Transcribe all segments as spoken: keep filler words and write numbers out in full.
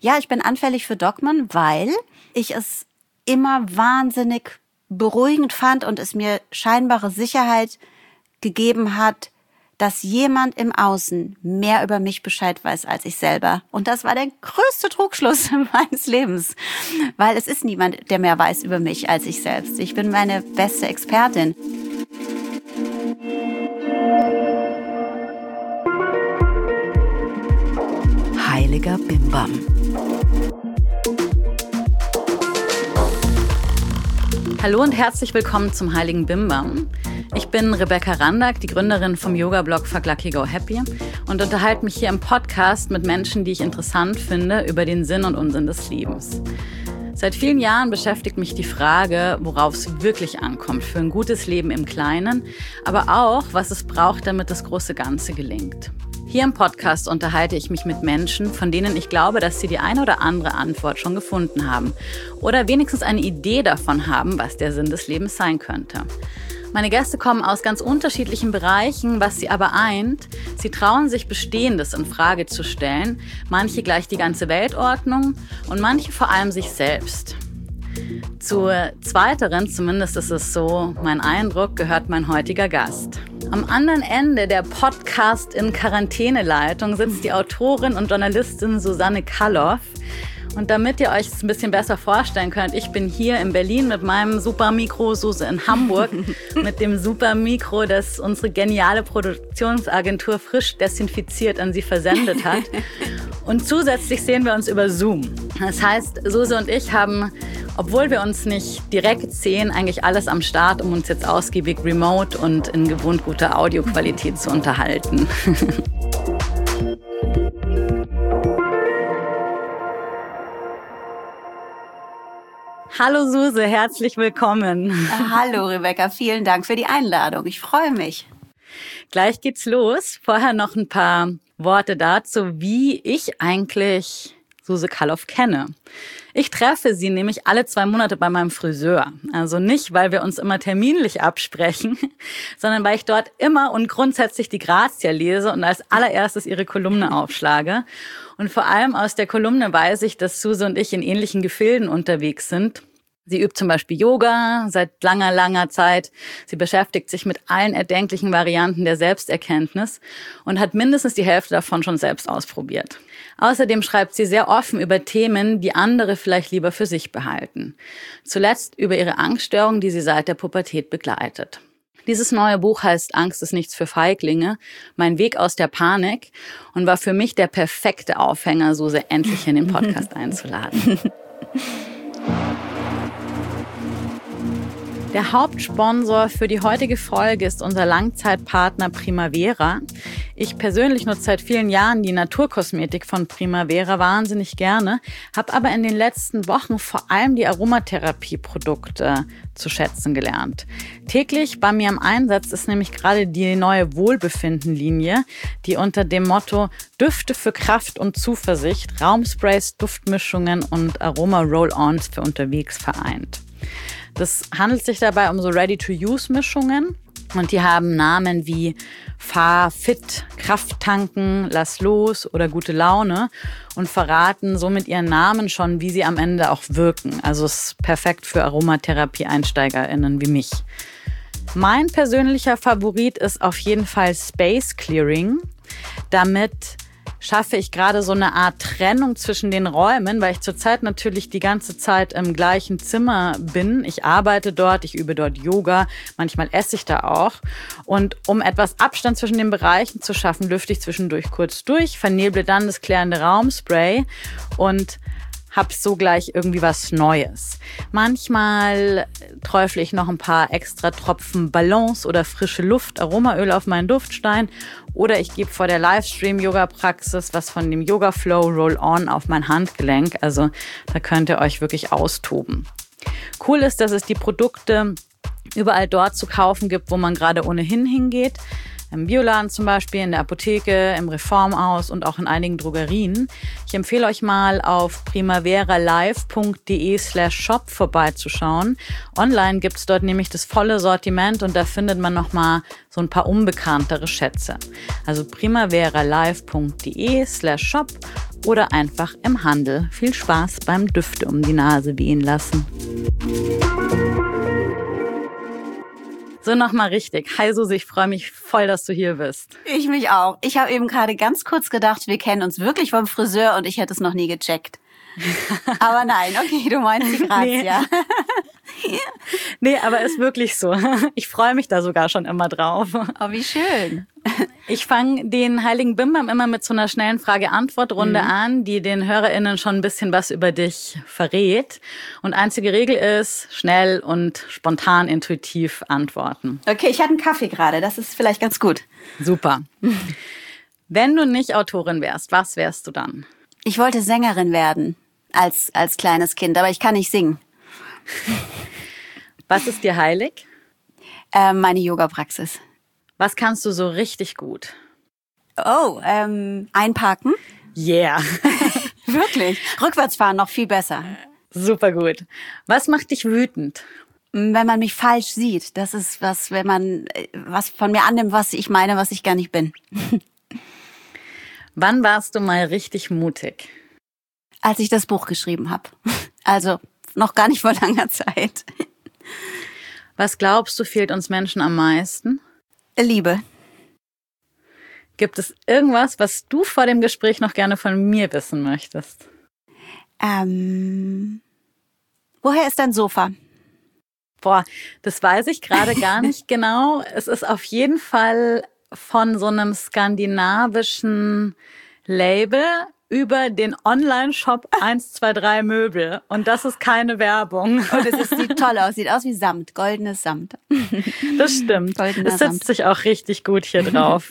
Ja, ich bin anfällig für Dogmen, weil ich es immer wahnsinnig beruhigend fand und es mir scheinbare Sicherheit gegeben hat, dass jemand im Außen mehr über mich Bescheid weiß als ich selber. Und das war der größte Trugschluss meines Lebens, weil es ist niemand, der mehr weiß über mich als ich selbst. Ich bin meine beste Expertin. Heiliger Bimbam. Hallo und herzlich willkommen zum Heiligen Bimbam. Ich bin Rebecca Randack, die Gründerin vom Yoga-Blog Fuck Lucky Go Happy und unterhalte mich hier im Podcast mit Menschen, die ich interessant finde, über den Sinn und Unsinn des Lebens. Seit vielen Jahren beschäftigt mich die Frage, worauf es wirklich ankommt für ein gutes Leben im Kleinen, aber auch, was es braucht, damit das große Ganze gelingt. Hier im Podcast unterhalte ich mich mit Menschen, von denen ich glaube, dass sie die eine oder andere Antwort schon gefunden haben oder wenigstens eine Idee davon haben, was der Sinn des Lebens sein könnte. Meine Gäste kommen aus ganz unterschiedlichen Bereichen, was sie aber eint. Sie trauen sich, Bestehendes in Frage zu stellen, manche gleich die ganze Weltordnung und manche vor allem sich selbst. Zu zweiteren, zumindest ist es so mein Eindruck, gehört mein heutiger Gast. Am anderen Ende der Podcast-in-Quarantäne-Leitung sitzt die Autorin und Journalistin Susanne Kalloff. Und damit ihr euch es ein bisschen besser vorstellen könnt, ich bin hier in Berlin mit meinem Super-Mikro, Suse in Hamburg mit dem Super-Mikro, das unsere geniale Produktionsagentur frisch desinfiziert an sie versendet hat. Und zusätzlich sehen wir uns über Zoom. Das heißt, Suse und ich haben, obwohl wir uns nicht direkt sehen, eigentlich alles am Start, um uns jetzt ausgiebig remote und in gewohnt guter Audioqualität zu unterhalten. Hallo Suse, herzlich willkommen. Hallo Rebecca, vielen Dank für die Einladung. Ich freue mich. Gleich geht's los. Vorher noch ein paar Worte dazu, wie ich eigentlich Suse Kalloff kenne. Ich treffe sie nämlich alle zwei Monate bei meinem Friseur. Also nicht, weil wir uns immer terminlich absprechen, sondern weil ich dort immer und grundsätzlich die Grazia lese und als allererstes ihre Kolumne aufschlage. Und vor allem aus der Kolumne weiß ich, dass Suse und ich in ähnlichen Gefilden unterwegs sind. Sie übt zum Beispiel Yoga seit langer, langer Zeit. Sie beschäftigt sich mit allen erdenklichen Varianten der Selbsterkenntnis und hat mindestens die Hälfte davon schon selbst ausprobiert. Außerdem schreibt sie sehr offen über Themen, die andere vielleicht lieber für sich behalten. Zuletzt über ihre Angststörung, die sie seit der Pubertät begleitet. Dieses neue Buch heißt Angst ist nichts für Feiglinge, mein Weg aus der Panik und war für mich der perfekte Aufhänger, Suse endlich in den Podcast einzuladen. Der Hauptsponsor für die heutige Folge ist unser Langzeitpartner Primavera. Ich persönlich nutze seit vielen Jahren die Naturkosmetik von Primavera wahnsinnig gerne, habe aber in den letzten Wochen vor allem die Aromatherapie-Produkte zu schätzen gelernt. Täglich bei mir im Einsatz ist nämlich gerade die neue Wohlbefinden-Linie, die unter dem Motto Düfte für Kraft und Zuversicht, Raumsprays, Duftmischungen und Aroma-Roll-Ons für unterwegs vereint. Das handelt sich dabei um so Ready-to-Use-Mischungen und die haben Namen wie Fahr, Fit, Krafttanken, Lass los oder Gute Laune und verraten somit ihren Namen schon, wie sie am Ende auch wirken. Also es ist perfekt für Aromatherapie-EinsteigerInnen wie mich. Mein persönlicher Favorit ist auf jeden Fall Space Clearing. Damit schaffe ich gerade so eine Art Trennung zwischen den Räumen, weil ich zurzeit natürlich die ganze Zeit im gleichen Zimmer bin. Ich arbeite dort, ich übe dort Yoga, manchmal esse ich da auch. Und um etwas Abstand zwischen den Bereichen zu schaffen, lüfte ich zwischendurch kurz durch, verneble dann das klärende Raumspray und hab so gleich irgendwie was Neues. Manchmal träufle ich noch ein paar extra Tropfen Ballons oder frische Luft, Aromaöl auf meinen Duftstein oder ich gebe vor der Livestream-Yoga-Praxis was von dem Yoga Flow Roll-On auf mein Handgelenk. Also da könnt ihr euch wirklich austoben. Cool ist, dass es die Produkte überall dort zu kaufen gibt, wo man gerade ohnehin hingeht. Im Bioladen zum Beispiel, in der Apotheke, im Reformhaus und auch in einigen Drogerien. Ich empfehle euch mal auf primaveralive.de slash shop vorbeizuschauen. Online gibt es dort nämlich das volle Sortiment und da findet man nochmal so ein paar unbekanntere Schätze. Also primaveralive.de slash shop oder einfach im Handel. Viel Spaß beim Düfte um die Nase wehen lassen. So, nochmal richtig. Hi Susi, ich freue mich voll, dass du hier bist. Ich mich auch. Ich habe eben gerade ganz kurz gedacht, wir kennen uns wirklich vom Friseur und ich hätte es noch nie gecheckt. Aber nein, okay, du meinst die Grazia. Nee. nee, aber ist wirklich so. Ich freue mich da sogar schon immer drauf. Oh, wie schön. Ich fange den Heiligen Bimbam immer mit so einer schnellen Frage-Antwort-Runde mhm. an, die den HörerInnen schon ein bisschen was über dich verrät. Und einzige Regel ist, schnell und spontan, intuitiv antworten. Okay, ich hatte einen Kaffee gerade, das ist vielleicht ganz gut. Super. Wenn du nicht Autorin wärst, was wärst du dann? Ich wollte Sängerin werden als, als kleines Kind, aber ich kann nicht singen. Was ist dir heilig? Äh, meine Yoga-Praxis. Was kannst du so richtig gut? Oh, ähm, einparken. Yeah. Wirklich. Rückwärts fahren noch viel besser. Super gut. Was macht dich wütend? Wenn man mich falsch sieht. Das ist was, wenn man was von mir annimmt, was ich meine, was ich gar nicht bin. Wann warst du mal richtig mutig? Als ich das Buch geschrieben habe. Also noch gar nicht vor langer Zeit. Was glaubst du, fehlt uns Menschen am meisten? Liebe. Gibt es irgendwas, was du vor dem Gespräch noch gerne von mir wissen möchtest? Ähm, woher ist dein Sofa? Boah, das weiß ich gerade gar nicht genau. Es ist auf jeden Fall von so einem skandinavischen Label über den Online-Shop eins zwei drei Möbel. Und das ist keine Werbung. Und es ist, sieht toll aus. Sieht aus wie Samt. Goldenes Samt. Das stimmt. Goldener es sitzt Samt. sich auch richtig gut hier drauf.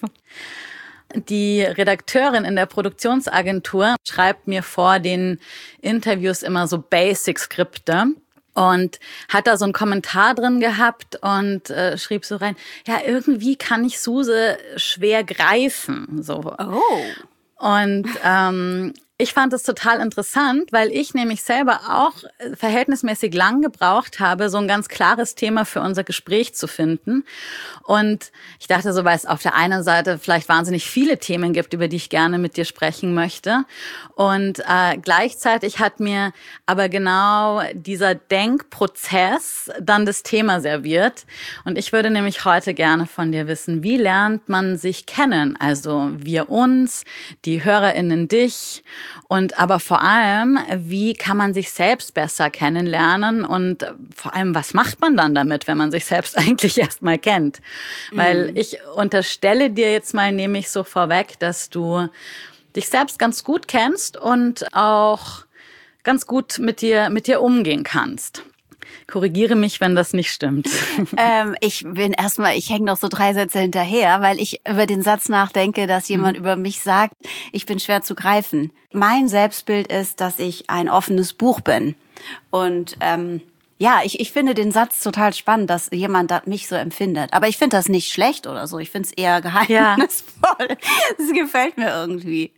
Die Redakteurin in der Produktionsagentur schreibt mir vor den Interviews immer so Basic-Skripte. Und hat da so einen Kommentar drin gehabt und äh, schrieb so rein, ja, irgendwie kann ich Suse schwer greifen. So. Oh. Und ähm, ich fand es total interessant, weil ich nämlich selber auch verhältnismäßig lang gebraucht habe, so ein ganz klares Thema für unser Gespräch zu finden. Und ich dachte so, weil es auf der einen Seite vielleicht wahnsinnig viele Themen gibt, über die ich gerne mit dir sprechen möchte. Und äh, gleichzeitig hat mir aber genau dieser Denkprozess dann das Thema serviert. Und ich würde nämlich heute gerne von dir wissen, wie lernt man sich kennen? Also wir uns, die HörerInnen dich. Und aber vor allem, wie kann man sich selbst besser kennenlernen und vor allem, was macht man dann damit, wenn man sich selbst eigentlich erst mal kennt? Mhm. Weil ich unterstelle dir jetzt mal, nehme ich so vorweg, dass du dich selbst ganz gut kennst und auch ganz gut mit dir, mit dir umgehen kannst. Korrigiere mich, wenn das nicht stimmt. ähm, ich bin erstmal, ich hänge noch so drei Sätze hinterher, weil ich über den Satz nachdenke, dass jemand mhm. über mich sagt, ich bin schwer zu greifen. Mein Selbstbild ist, dass ich ein offenes Buch bin. Und ähm, ja, ich, ich finde den Satz total spannend, dass jemand das mich so empfindet. Aber ich finde das nicht schlecht oder so. Ich finde es eher geheimnisvoll. Ja. Das gefällt mir irgendwie.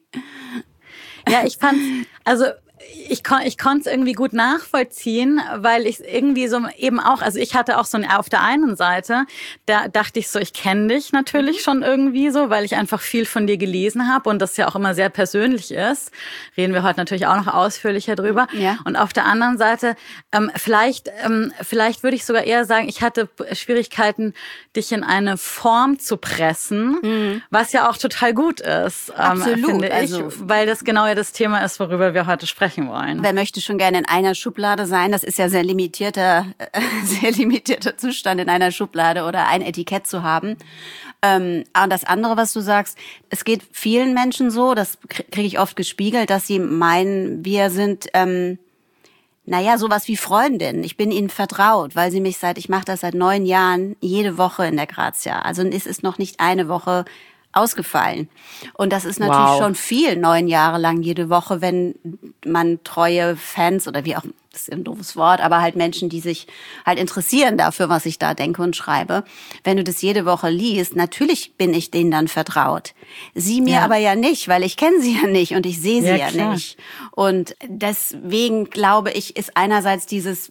Ja, ich fand, also Ich, kon, ich konnte es irgendwie gut nachvollziehen, weil ich irgendwie so eben auch, also ich hatte auch so ein, auf der einen Seite, da dachte ich so, ich kenne dich natürlich schon irgendwie so, weil ich einfach viel von dir gelesen habe und das ja auch immer sehr persönlich ist. Reden wir heute natürlich auch noch ausführlicher drüber. Ja. Und auf der anderen Seite, ähm, vielleicht, ähm, vielleicht würde ich sogar eher sagen, ich hatte Schwierigkeiten, dich in eine Form zu pressen, mhm. was ja auch total gut ist, ähm, Absolut, finde ich, also, weil das genau ja das Thema ist, worüber wir heute sprechen wollen. Wer möchte schon gerne in einer Schublade sein? Das ist ja sehr limitierter, äh, sehr limitierter Zustand, in einer Schublade oder ein Etikett zu haben. Ähm, und das andere, was du sagst, es geht vielen Menschen so, das kriege ich oft gespiegelt, dass sie meinen, wir sind, ähm, naja, sowas wie Freundin. Ich bin ihnen vertraut, weil sie mich seit, ich mache das seit neun Jahren, jede Woche in der Grazia. Also es ist noch nicht eine Woche ausgefallen. Und das ist natürlich wow. schon viel, neun Jahre lang jede Woche, wenn man treue Fans oder wie auch, das ist ein doofes Wort, aber halt Menschen, die sich halt interessieren dafür, was ich da denke und schreibe. Wenn du das jede Woche liest, natürlich bin ich denen dann vertraut. Sie mir ja. aber ja nicht, weil ich kenne sie ja nicht und ich sehe sie ja, ja nicht. Und deswegen glaube ich, ist einerseits dieses,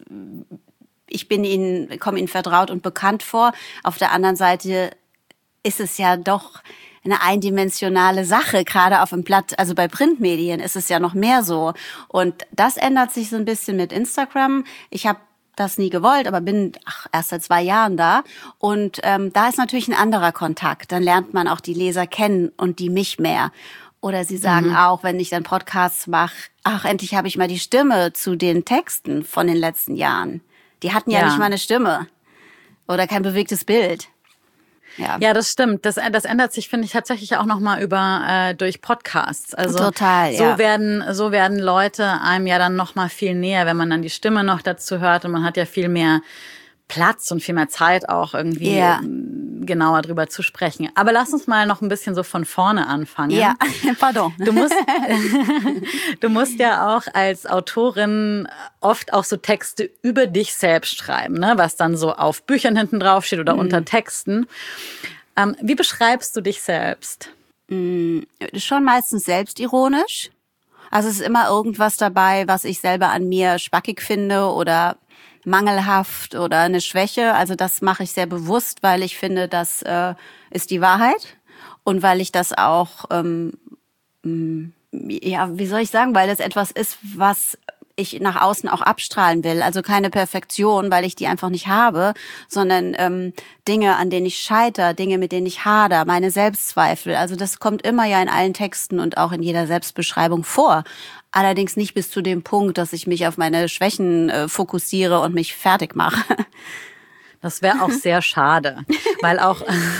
ich bin ihnen, komme ihnen vertraut und bekannt vor. Auf der anderen Seite ist es ja doch eine eindimensionale Sache, gerade auf dem Blatt, also bei Printmedien ist es ja noch mehr so. Und das ändert sich so ein bisschen mit Instagram. Ich habe das nie gewollt, aber bin ach, erst seit zwei Jahren da. Und ähm, da ist natürlich ein anderer Kontakt. Dann lernt man auch die Leser kennen und die mich mehr. Oder sie sagen mhm. auch, wenn ich dann Podcasts mache, ach, endlich habe ich mal die Stimme zu den Texten von den letzten Jahren. Die hatten ja, ja nicht mal eine Stimme oder kein bewegtes Bild. Ja, ja, das stimmt. Das, das ändert sich, finde ich, tatsächlich auch nochmal über äh, durch Podcasts. Also total, so ja. werden so werden Leute einem ja dann nochmal viel näher, wenn man dann die Stimme noch dazu hört und man hat ja viel mehr Platz und viel mehr Zeit auch irgendwie ja. genauer drüber zu sprechen. Aber lass uns mal noch ein bisschen so von vorne anfangen. Ja, pardon. Du musst, du musst ja auch als Autorin oft auch so Texte über dich selbst schreiben, ne? Was dann so auf Büchern hinten drauf steht oder mhm. unter Texten. Ähm, wie beschreibst du dich selbst? Mhm, schon meistens selbstironisch. Also es ist immer irgendwas dabei, was ich selber an mir spackig finde oder mangelhaft oder eine Schwäche. Also das mache ich sehr bewusst, weil ich finde, das äh, ist die Wahrheit und weil ich das auch, ähm, ja, wie soll ich sagen, weil das etwas ist, was ich nach außen auch abstrahlen will. Also keine Perfektion, weil ich die einfach nicht habe, sondern ähm, Dinge, an denen ich scheitere, Dinge, mit denen ich hader, meine Selbstzweifel. Also das kommt immer ja in allen Texten und auch in jeder Selbstbeschreibung vor. Allerdings nicht bis zu dem Punkt, dass ich mich auf meine Schwächen äh, fokussiere und mich fertig mache. Das wäre auch sehr schade, weil auch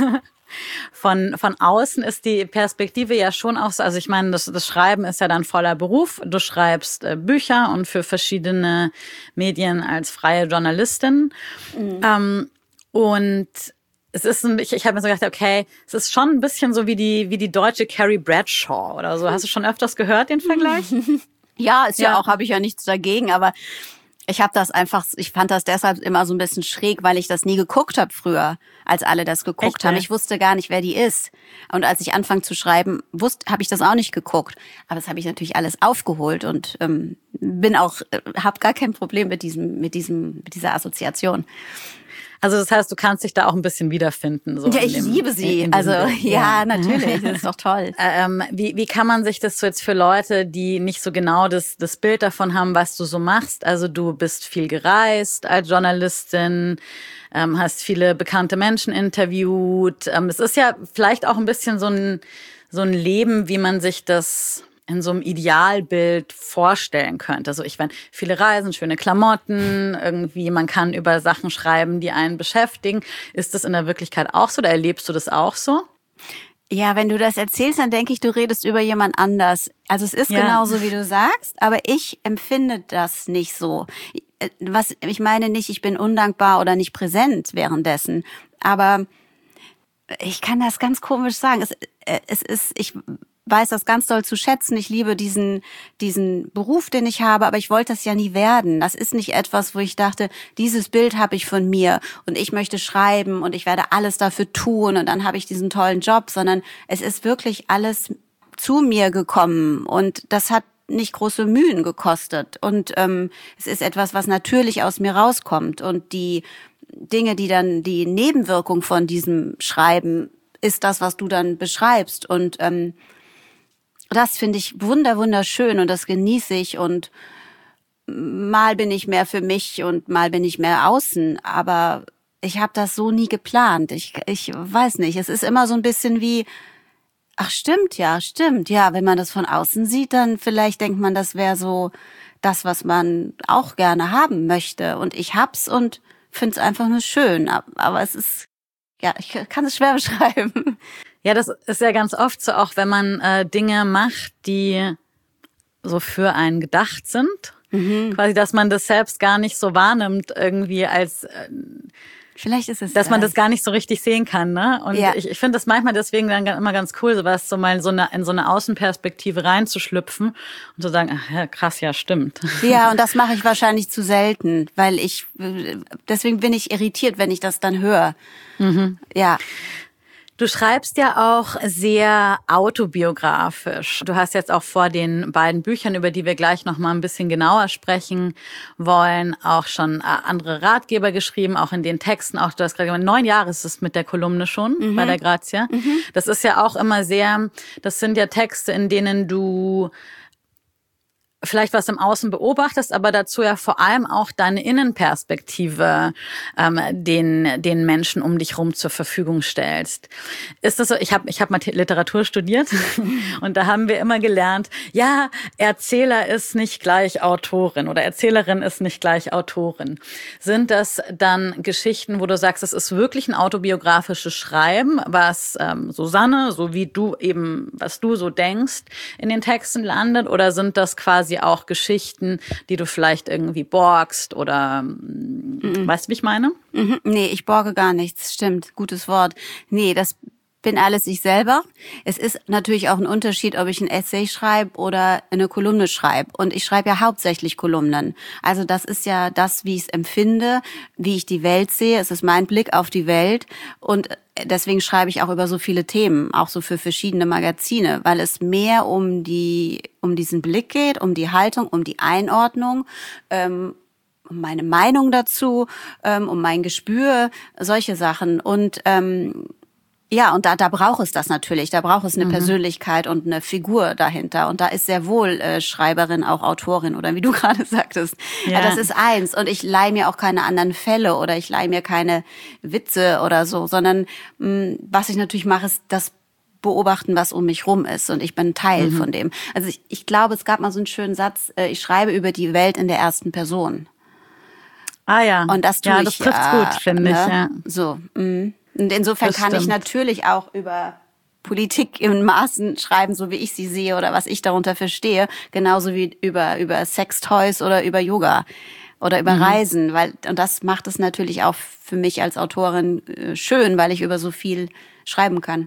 von von außen ist die Perspektive ja schon auch so, also ich meine, das, das Schreiben ist ja dann voller Beruf. Du schreibst äh, Bücher und für verschiedene Medien als freie Journalistin. Mhm. Ähm, und es ist ein, ich, ich habe mir so gedacht, okay, es ist schon ein bisschen so wie die wie die deutsche Carrie Bradshaw oder so. Hast du schon öfters gehört, den Vergleich? Ja, ist ja, ja auch, habe ich ja nichts dagegen, aber ich habe das einfach, ich fand das deshalb immer so ein bisschen schräg, weil ich das nie geguckt habe früher, als alle das geguckt Echt, haben. ey? Ich wusste gar nicht, wer die ist. Und als ich anfang zu schreiben, wusste, habe ich das auch nicht geguckt. Aber das habe ich natürlich alles aufgeholt und ähm, bin auch, äh, habe gar kein Problem mit diesem, mit diesem, mit dieser Assoziation. Also das heißt, du kannst dich da auch ein bisschen wiederfinden. So ja, ich dem, liebe sie. Also ja, ja, natürlich, das ist doch toll. Ähm, wie, wie kann man sich das so jetzt für Leute, die nicht so genau das, das Bild davon haben, was du so machst? Also du bist viel gereist als Journalistin, ähm, hast viele bekannte Menschen interviewt. Ähm, es ist ja vielleicht auch ein bisschen so ein, so ein Leben, wie man sich das in so einem Idealbild vorstellen könnte. Also ich meine, viele Reisen, schöne Klamotten, irgendwie, man kann über Sachen schreiben, die einen beschäftigen. Ist das in der Wirklichkeit auch so oder erlebst du das auch so? Ja, wenn du das erzählst, dann denke ich, du redest über jemand anders. Also es ist ja. genauso, wie du sagst, aber ich empfinde das nicht so. Was, ich meine nicht, ich bin undankbar oder nicht präsent währenddessen, aber ich kann das ganz komisch sagen. Es, es ist, ich weiß das ganz doll zu schätzen. Ich liebe diesen diesen Beruf, den ich habe, aber ich wollte das ja nie werden. Das ist nicht etwas, wo ich dachte, dieses Bild habe ich von mir und ich möchte schreiben und ich werde alles dafür tun und dann habe ich diesen tollen Job, sondern es ist wirklich alles zu mir gekommen und das hat nicht große Mühen gekostet und ähm, es ist etwas, was natürlich aus mir rauskommt und die Dinge, die dann die Nebenwirkung von diesem Schreiben ist das, was du dann beschreibst und ähm, das finde ich wunder wunderschön und das genieße ich und mal bin ich mehr für mich und mal bin ich mehr außen, aber ich habe das so nie geplant. Ich ich weiß nicht, es ist immer so ein bisschen wie, ach stimmt, ja, stimmt, ja, wenn man das von außen sieht, dann vielleicht denkt man, das wäre so das, was man auch gerne haben möchte und ich hab's und finde es einfach nur schön, aber es ist, ja, ich kann es schwer beschreiben. Ja, das ist ja ganz oft so, auch wenn man äh, Dinge macht, die so für einen gedacht sind. Mhm. Quasi, dass man das selbst gar nicht so wahrnimmt, irgendwie als äh, vielleicht ist es dass das. man das gar nicht so richtig sehen kann, ne? Und ja. ich, ich finde das manchmal deswegen dann immer ganz cool, sowas so mal so eine, in so eine Außenperspektive reinzuschlüpfen und zu sagen, ach, ja, krass, ja, stimmt. Ja, und das mache ich wahrscheinlich zu selten, weil ich deswegen bin ich irritiert, wenn ich das dann höre. Mhm. Ja. Du schreibst ja auch sehr autobiografisch. Du hast jetzt auch vor den beiden Büchern, über die wir gleich noch mal ein bisschen genauer sprechen wollen, auch schon andere Ratgeber geschrieben, auch in den Texten. Auch du hast gerade gesagt, neun Jahre ist es mit der Kolumne schon mhm. bei der Grazia. Mhm. Das ist ja auch immer sehr, das sind ja Texte, in denen du vielleicht was im Außen beobachtest, aber dazu ja vor allem auch deine Innenperspektive ähm, den den Menschen um dich rum zur Verfügung stellst. Ist das so? Ich habe ich habe mal Literatur studiert und da haben wir immer gelernt, ja, Erzähler ist nicht gleich Autorin oder Erzählerin ist nicht gleich Autorin. Sind das dann Geschichten, wo du sagst, es ist wirklich ein autobiografisches Schreiben, was ähm, Susanne, so wie du eben, was du so denkst, in den Texten landet, oder sind das quasi auch Geschichten, die du vielleicht irgendwie borgst oder mhm. weißt du, wie ich meine? Mhm. Nee, ich borge gar nichts, stimmt, gutes Wort. Nee, das bin alles ich selber. Es ist natürlich auch ein Unterschied, ob ich ein Essay schreibe oder eine Kolumne schreibe. Und ich schreibe ja hauptsächlich Kolumnen. Also das ist ja das, wie ich es empfinde, wie ich die Welt sehe. Es ist mein Blick auf die Welt. Und deswegen schreibe ich auch über so viele Themen, auch so für verschiedene Magazine, weil es mehr um die, um diesen Blick geht, um die Haltung, um die Einordnung, ähm, um meine Meinung dazu, ähm, um mein Gespür, solche Sachen. Und ähm, ja, und da, da braucht es das natürlich. Da braucht es eine mhm. Persönlichkeit und eine Figur dahinter. Und da ist sehr wohl äh, Schreiberin auch Autorin oder wie du gerade sagtest. Ja. Das ist eins. Und ich leihe mir auch keine anderen Fälle oder ich leihe mir keine Witze oder so, sondern mh, was ich natürlich mache, ist das beobachten, was um mich rum ist. Und ich bin Teil mhm. von dem. Also ich, ich glaube, es gab mal so einen schönen Satz, äh, ich schreibe über die Welt in der ersten Person. Ah ja. Und das tue ja, ich. Das trifft's äh, gut, finde ne? ich. Ja. So, mh. Und insofern das kann stimmt. ich natürlich auch über Politik in Maßen schreiben, so wie ich sie sehe oder was ich darunter verstehe, genauso wie über über Sextoys oder über Yoga oder über mhm. Reisen, weil und das macht es natürlich auch für mich als Autorin äh, schön, weil ich über so viel schreiben kann.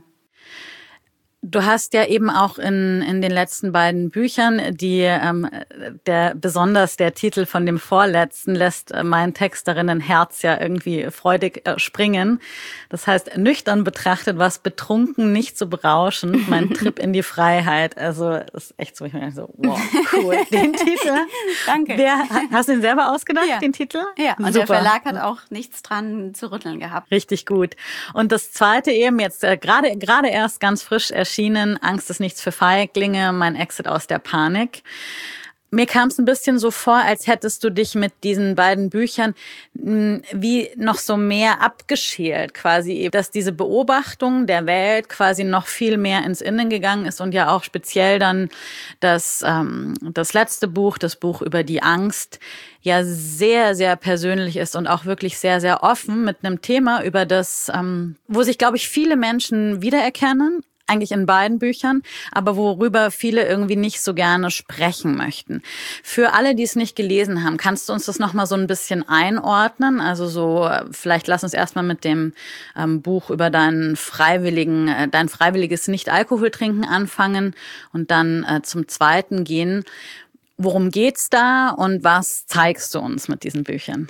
Du hast ja eben auch in in den letzten beiden Büchern, die ähm, der besonders der Titel von dem vorletzten lässt äh, mein Texterinnenherz ja irgendwie freudig äh, springen. Das heißt, nüchtern betrachtet, was betrunken nicht so berauschend, mein Trip in die Freiheit. Also ist echt so, ich meine so, wow, cool, den Titel. Danke. Wer, hast du ihn selber ausgedacht, ja. den Titel? Ja, und super. Der Verlag hat auch nichts dran zu rütteln gehabt. Richtig gut. Und das zweite eben jetzt äh, gerade gerade erst ganz frisch erschienen, Angst ist nichts für Feiglinge, mein Exit aus der Panik. Mir kam es ein bisschen so vor, als hättest du dich mit diesen beiden Büchern mh, wie noch so mehr abgeschält, quasi, dass diese Beobachtung der Welt quasi noch viel mehr ins Innen gegangen ist und ja auch speziell dann das, ähm, das letzte Buch, das Buch über die Angst, ja sehr, sehr persönlich ist und auch wirklich sehr, sehr offen mit einem Thema, über das, ähm, wo sich, glaube ich, viele Menschen wiedererkennen, eigentlich in beiden Büchern, aber worüber viele irgendwie nicht so gerne sprechen möchten. Für alle, die es nicht gelesen haben, kannst du uns das nochmal so ein bisschen einordnen? Also so, vielleicht lass uns erstmal mit dem ähm, Buch über deinen freiwilligen, äh, dein freiwilliges Nicht-Alkohol-Trinken anfangen und dann äh, zum zweiten gehen. Worum geht's da und was zeigst du uns mit diesen Büchern?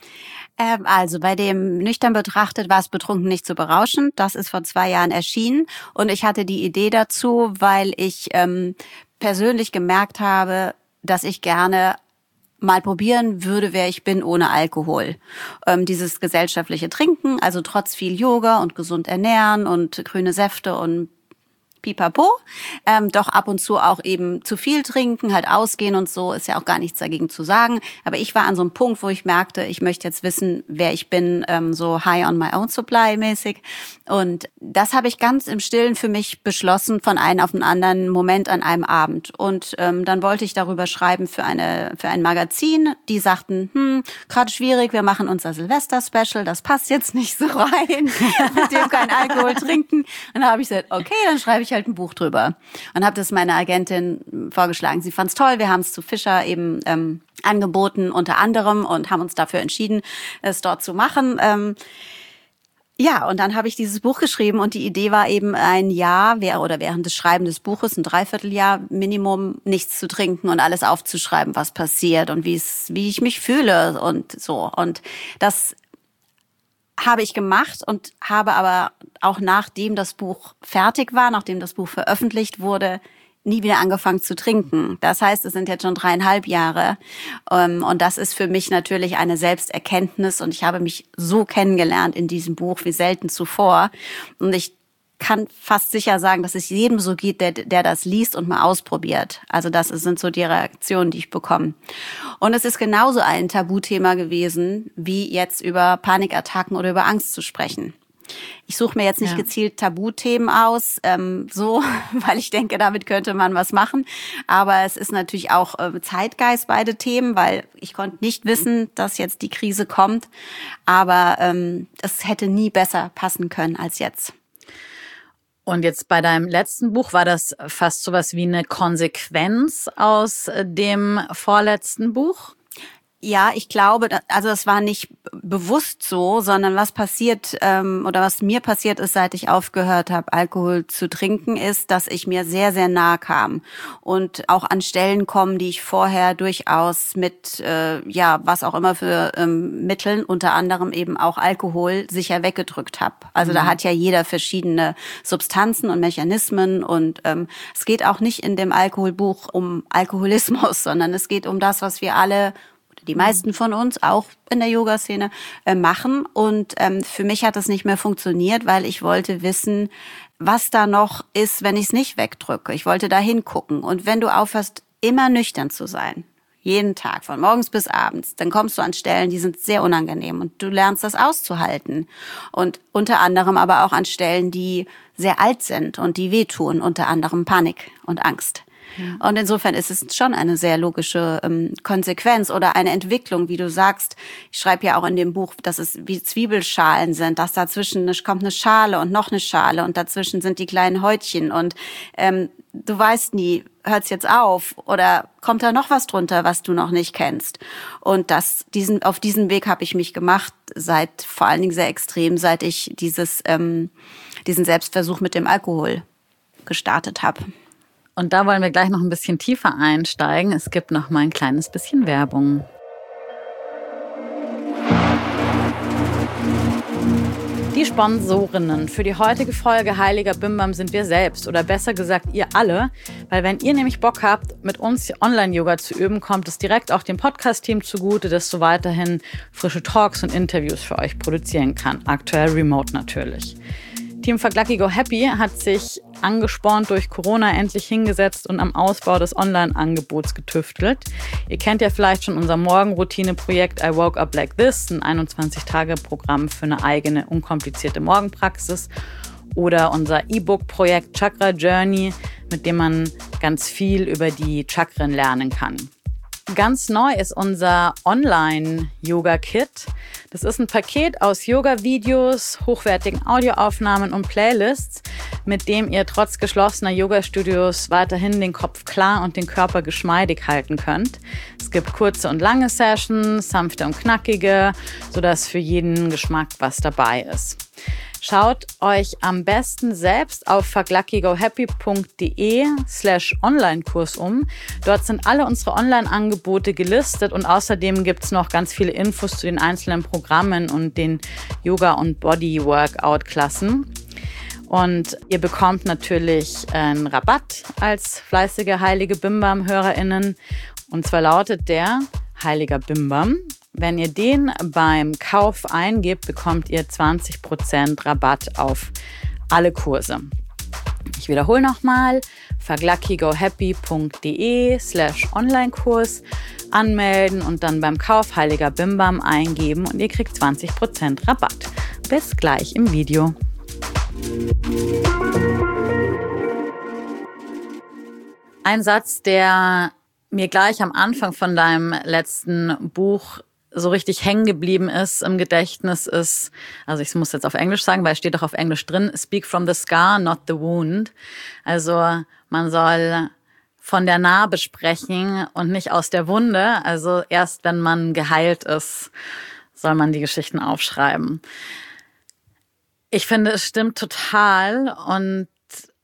Also bei dem nüchtern betrachtet war es betrunken nicht so berauschend. Das ist vor zwei Jahren erschienen und ich hatte die Idee dazu, weil ich ähm, persönlich gemerkt habe, dass ich gerne mal probieren würde, wer ich bin ohne Alkohol. Ähm, dieses gesellschaftliche Trinken, also trotz viel Yoga und gesund ernähren und grüne Säfte und Pipapo, ähm, doch ab und zu auch eben zu viel trinken, halt ausgehen und so, ist ja auch gar nichts dagegen zu sagen. Aber ich war an so einem Punkt, wo ich merkte, ich möchte jetzt wissen, wer ich bin, ähm, so high on my own supply mäßig. Und das habe ich ganz im Stillen für mich beschlossen, von einem auf den anderen Moment an einem Abend. Und ähm, dann wollte ich darüber schreiben für eine für ein Magazin. Die sagten, hm, gerade schwierig, wir machen unser Silvester-Special, das passt jetzt nicht so rein, mit dem kein Alkohol trinken. Und dann habe ich gesagt, okay, dann schreibe ich halt ein Buch drüber und habe das meiner Agentin vorgeschlagen. Sie fand's toll, wir haben es zu Fischer eben ähm, angeboten unter anderem und haben uns dafür entschieden, es dort zu machen. Ähm, ja, und dann habe ich dieses Buch geschrieben und die Idee war eben ein Jahr oder während des Schreiben des Buches, ein Dreivierteljahr Minimum, nichts zu trinken und alles aufzuschreiben, was passiert und wie es, wie ich mich fühle und so. Und das habe ich gemacht und habe aber auch nachdem das Buch fertig war, nachdem das Buch veröffentlicht wurde, nie wieder angefangen zu trinken. Das heißt, es sind jetzt schon dreieinhalb Jahre. Und das ist für mich natürlich eine Selbsterkenntnis. Und ich habe mich so kennengelernt in diesem Buch wie selten zuvor. Und ich kann fast sicher sagen, dass es jedem so geht, der, der das liest und mal ausprobiert. Also das sind so die Reaktionen, die ich bekomme. Und es ist genauso ein Tabuthema gewesen, wie jetzt über Panikattacken oder über Angst zu sprechen. Ich suche mir jetzt nicht ja. gezielt Tabuthemen aus, ähm, so, weil ich denke, damit könnte man was machen. Aber es ist natürlich auch äh, Zeitgeist, beide Themen, weil ich konnte nicht wissen, dass jetzt die Krise kommt. Aber ähm, es hätte nie besser passen können als jetzt. Und jetzt bei deinem letzten Buch war das fast sowas wie eine Konsequenz aus dem vorletzten Buch? Ja, ich glaube, also das war nicht bewusst so, sondern was passiert ähm, oder was mir passiert ist, seit ich aufgehört habe, Alkohol zu trinken, ist, dass ich mir sehr, sehr nahe kam und auch an Stellen kommen, die ich vorher durchaus mit, äh, ja, was auch immer für ähm, Mitteln, unter anderem eben auch Alkohol, sicher weggedrückt habe. Also mhm. da hat ja jeder verschiedene Substanzen und Mechanismen und ähm, es geht auch nicht in dem Alkoholbuch um Alkoholismus, sondern es geht um das, was wir alle die meisten von uns, auch in der Yoga-Szene, äh, machen. Und ähm, für mich hat das nicht mehr funktioniert, weil ich wollte wissen, was da noch ist, wenn ich es nicht wegdrücke. Ich wollte da hingucken. Und wenn du aufhörst, immer nüchtern zu sein, jeden Tag, von morgens bis abends, dann kommst du an Stellen, die sind sehr unangenehm. Und du lernst das auszuhalten. Und unter anderem aber auch an Stellen, die sehr alt sind und die wehtun, unter anderem Panik und Angst. Und insofern ist es schon eine sehr logische ähm, Konsequenz oder eine Entwicklung, wie du sagst. Ich schreibe ja auch in dem Buch, dass es wie Zwiebelschalen sind, dass dazwischen eine, kommt eine Schale und noch eine Schale und dazwischen sind die kleinen Häutchen. Und ähm, du weißt nie, hört's jetzt auf oder kommt da noch was drunter, was du noch nicht kennst. Und das, diesen, auf diesen Weg habe ich mich gemacht, seit vor allen Dingen sehr extrem, seit ich dieses, ähm, diesen Selbstversuch mit dem Alkohol gestartet habe. Und da wollen wir gleich noch ein bisschen tiefer einsteigen. Es gibt noch mal ein kleines bisschen Werbung. Die Sponsorinnen für die heutige Folge Heiliger Bimbam sind wir selbst oder besser gesagt ihr alle, weil wenn ihr nämlich Bock habt, mit uns Online-Yoga zu üben, kommt es direkt auch dem Podcast-Team zugute, das so weiterhin frische Talks und Interviews für euch produzieren kann. Aktuell remote natürlich. Team Fuck Lucky Go Happy hat sich angespornt durch Corona endlich hingesetzt und am Ausbau des Online-Angebots getüftelt. Ihr kennt ja vielleicht schon unser Morgenroutine-Projekt I Woke Up Like This, ein einundzwanzig-Tage-Programm für eine eigene, unkomplizierte Morgenpraxis. Oder unser E-Book-Projekt Chakra Journey, mit dem man ganz viel über die Chakren lernen kann. Ganz neu ist unser Online-Yoga-Kit. Das ist ein Paket aus Yoga-Videos, hochwertigen Audioaufnahmen und Playlists, mit dem ihr trotz geschlossener Yoga-Studios weiterhin den Kopf klar und den Körper geschmeidig halten könnt. Es gibt kurze und lange Sessions, sanfte und knackige, sodass für jeden Geschmack was dabei ist. Schaut euch am besten selbst auf fuckluckygohappy.de slash Online-Kurs um. Dort sind alle unsere Online-Angebote gelistet und außerdem gibt es noch ganz viele Infos zu den einzelnen Programmen und den Yoga- und Body-Workout-Klassen. Und ihr bekommt natürlich einen Rabatt als fleißige Heilige Bimbam-HörerInnen. Und zwar lautet der Heiliger Bimbam. Wenn ihr den beim Kauf eingebt, bekommt ihr zwanzig Prozent Rabatt auf alle Kurse. Ich wiederhole nochmal, fuckluckygohappy.de slash Online-Kurs anmelden und dann beim Kauf Heiliger Bimbam eingeben und ihr kriegt zwanzig Prozent Rabatt. Bis gleich im Video. Ein Satz, der mir gleich am Anfang von deinem letzten Buch so richtig hängen geblieben ist im Gedächtnis ist, also ich muss jetzt auf Englisch sagen, weil es steht auch auf Englisch drin, speak from the scar, not the wound. Also man soll von der Narbe sprechen und nicht aus der Wunde. Also erst wenn man geheilt ist, soll man die Geschichten aufschreiben. Ich finde, es stimmt total und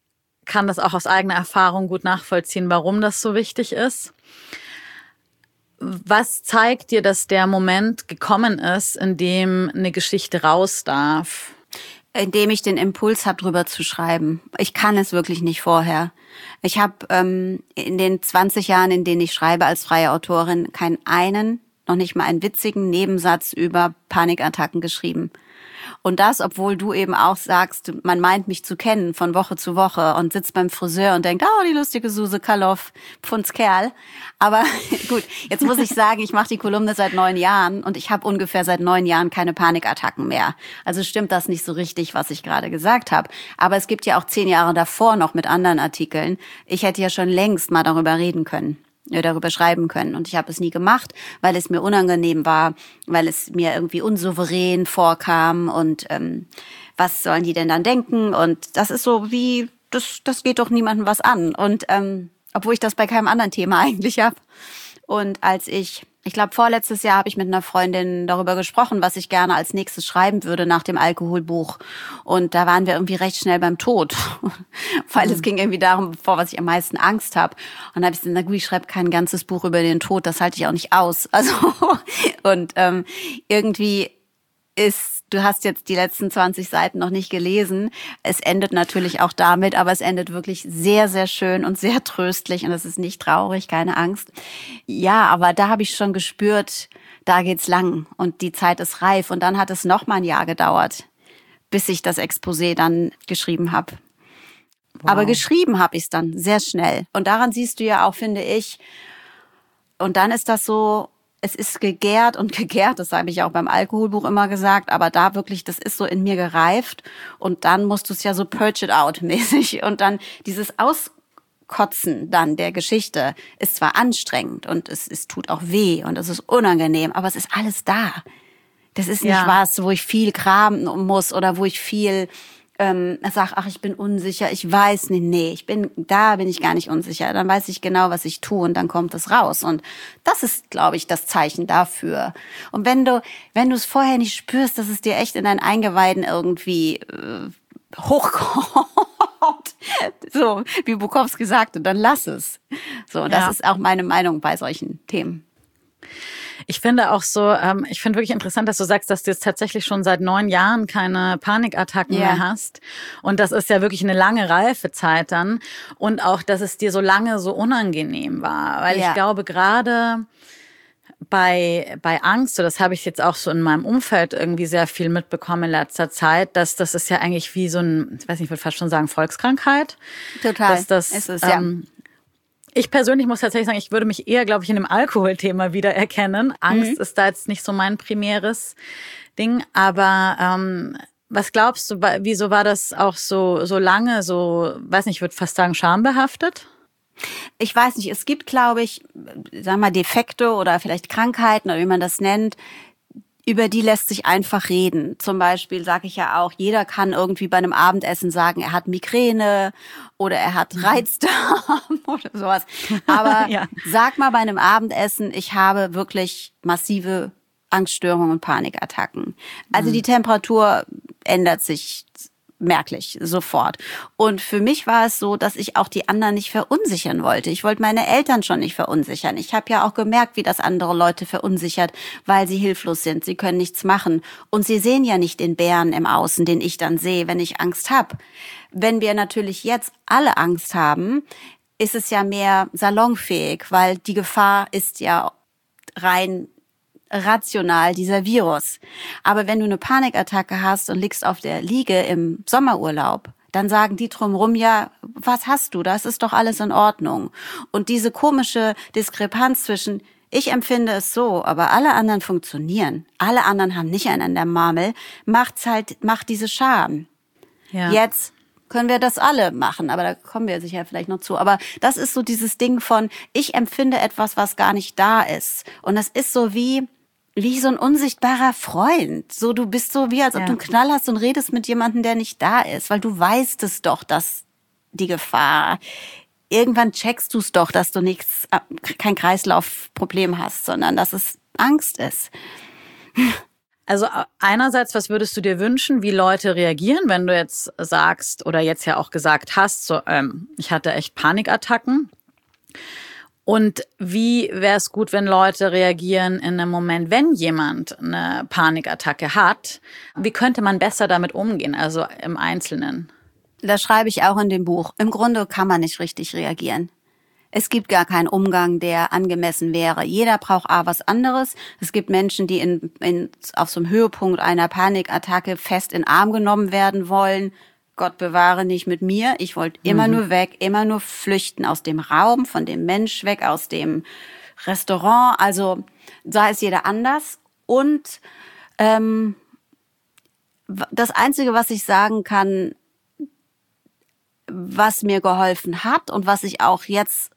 kann das auch aus eigener Erfahrung gut nachvollziehen, warum das so wichtig ist. Was zeigt dir, dass der Moment gekommen ist, in dem eine Geschichte raus darf? Indem ich den Impuls habe, drüber zu schreiben. Ich kann es wirklich nicht vorher. Ich habe ähm, in den zwanzig Jahren, in denen ich schreibe als freie Autorin, keinen einen, noch nicht mal einen witzigen Nebensatz über Panikattacken geschrieben. Und das, obwohl du eben auch sagst, man meint mich zu kennen von Woche zu Woche und sitzt beim Friseur und denkt, oh, die lustige Suse Kaloff, Pfundskerl. Aber gut, jetzt muss ich sagen, ich mache die Kolumne seit neun Jahren und ich habe ungefähr seit neun Jahren keine Panikattacken mehr. Also stimmt das nicht so richtig, was ich gerade gesagt habe. Aber es gibt ja auch zehn Jahre davor noch mit anderen Artikeln. Ich hätte ja schon längst mal darüber reden können. darüber schreiben können. Und ich habe es nie gemacht, weil es mir unangenehm war, weil es mir irgendwie unsouverän vorkam und ähm, was sollen die denn dann denken? Und das ist so wie, das, das geht doch niemandem was an. Und ähm, obwohl ich das bei keinem anderen Thema eigentlich habe. Und als ich, ich glaube vorletztes Jahr habe ich mit einer Freundin darüber gesprochen, was ich gerne als nächstes schreiben würde nach dem Alkoholbuch. Und da waren wir irgendwie recht schnell beim Tod, weil mhm. es ging irgendwie darum, vor was ich am meisten Angst habe. Und da habe ich gesagt, na gut, ich schreibe kein ganzes Buch über den Tod, das halte ich auch nicht aus. Also und ähm, irgendwie ist, du hast jetzt die letzten zwanzig Seiten noch nicht gelesen. Es endet natürlich auch damit, aber es endet wirklich sehr, sehr schön und sehr tröstlich und es ist nicht traurig, keine Angst. Ja, aber da habe ich schon gespürt, da geht's lang und die Zeit ist reif. Und dann hat es noch mal ein Jahr gedauert, bis ich das Exposé dann geschrieben habe. Wow. Aber geschrieben habe ich es dann sehr schnell. Und daran siehst du ja auch, finde ich, und dann ist das so, es ist gegärt und gegärt, das habe ich auch beim Alkoholbuch immer gesagt, aber da wirklich, das ist so in mir gereift und dann musst du es ja so purge it out mäßig und dann dieses Auskotzen dann der Geschichte ist zwar anstrengend und es, es tut auch weh und es ist unangenehm, aber es ist alles da. Das ist nicht ja. was, wo ich viel graben muss oder wo ich viel ähm, sag, ach, ich bin unsicher, ich weiß nicht, nee, ich bin, da bin ich gar nicht unsicher, dann weiß ich genau, was ich tue und dann kommt es raus und das ist, glaube ich, das Zeichen dafür. Und wenn du, wenn du es vorher nicht spürst, dass es dir echt in deinen Eingeweiden irgendwie äh, hochkommt, so, wie Bukowski sagte, dann lass es. So, und das ja. ist auch meine Meinung bei solchen Themen. Ich finde auch so, ähm, ich finde wirklich interessant, dass du sagst, dass du jetzt tatsächlich schon seit neun Jahren keine Panikattacken yeah. mehr hast. Und das ist ja wirklich eine lange Reifezeit dann. Und auch, dass es dir so lange so unangenehm war. Weil yeah. ich glaube, gerade bei bei Angst, so das habe ich jetzt auch so in meinem Umfeld irgendwie sehr viel mitbekommen in letzter Zeit, dass das ist ja eigentlich wie so ein, ich weiß nicht, ich würde fast schon sagen, Volkskrankheit. Total, dass das, ist es, ähm, ja. Ich persönlich muss tatsächlich sagen, ich würde mich eher, glaube ich, in dem Alkoholthema wiedererkennen. Angst mhm. ist da jetzt nicht so mein primäres Ding. Aber ähm, was glaubst du, wieso war das auch so so lange so, weiß nicht, ich würde fast sagen, schambehaftet? Ich weiß nicht, es gibt, glaube ich, sag mal, Defekte oder vielleicht Krankheiten oder wie man das nennt, über die lässt sich einfach reden. Zum Beispiel sage ich ja auch, jeder kann irgendwie bei einem Abendessen sagen, er hat Migräne oder er hat Reizdarm oder sowas. Aber ja. sag mal bei einem Abendessen, ich habe wirklich massive Angststörungen und Panikattacken. Also mhm. die Temperatur ändert sich merklich, sofort. Und für mich war es so, dass ich auch die anderen nicht verunsichern wollte. Ich wollte meine Eltern schon nicht verunsichern. Ich habe ja auch gemerkt, wie das andere Leute verunsichert, weil sie hilflos sind. Sie können nichts machen. Und sie sehen ja nicht den Bären im Außen, den ich dann sehe, wenn ich Angst habe. Wenn wir natürlich jetzt alle Angst haben, ist es ja mehr salonfähig, weil die Gefahr ist ja rein rational, dieser Virus. Aber wenn du eine Panikattacke hast und liegst auf der Liege im Sommerurlaub, dann sagen die drumherum, ja, was hast du? Das ist doch alles in Ordnung. Und diese komische Diskrepanz zwischen, ich empfinde es so, aber alle anderen funktionieren, alle anderen haben nicht einen an der Marmel, macht's halt, macht diese Scham. Ja. Jetzt können wir das alle machen, aber da kommen wir sicher vielleicht noch zu. Aber das ist so dieses Ding von, ich empfinde etwas, was gar nicht da ist. Und das ist so wie, wie so ein unsichtbarer Freund. So, du bist so wie, als ob ja. du einen Knall hast und redest mit jemandem, der nicht da ist. Weil du weißt es doch, dass die Gefahr, irgendwann checkst du es doch, dass du nichts, kein Kreislaufproblem hast, sondern dass es Angst ist. Also einerseits, was würdest du dir wünschen, wie Leute reagieren, wenn du jetzt sagst oder jetzt ja auch gesagt hast, so, ähm, ich hatte echt Panikattacken. Und wie wäre es gut, wenn Leute reagieren in einem Moment, wenn jemand eine Panikattacke hat? Wie könnte man besser damit umgehen, also im Einzelnen? Das schreibe ich auch in dem Buch. Im Grunde kann man nicht richtig reagieren. Es gibt gar keinen Umgang, der angemessen wäre. Jeder braucht A, was anderes. Es gibt Menschen, die in, in, auf so einem Höhepunkt einer Panikattacke fest in den Arm genommen werden wollen. Gott bewahre nicht mit mir. Ich wollte immer mhm. nur weg, immer nur flüchten aus dem Raum, von dem Mensch weg, aus dem Restaurant. Also da ist jeder anders. Und ähm, das Einzige, was ich sagen kann, was mir geholfen hat und was ich auch jetzt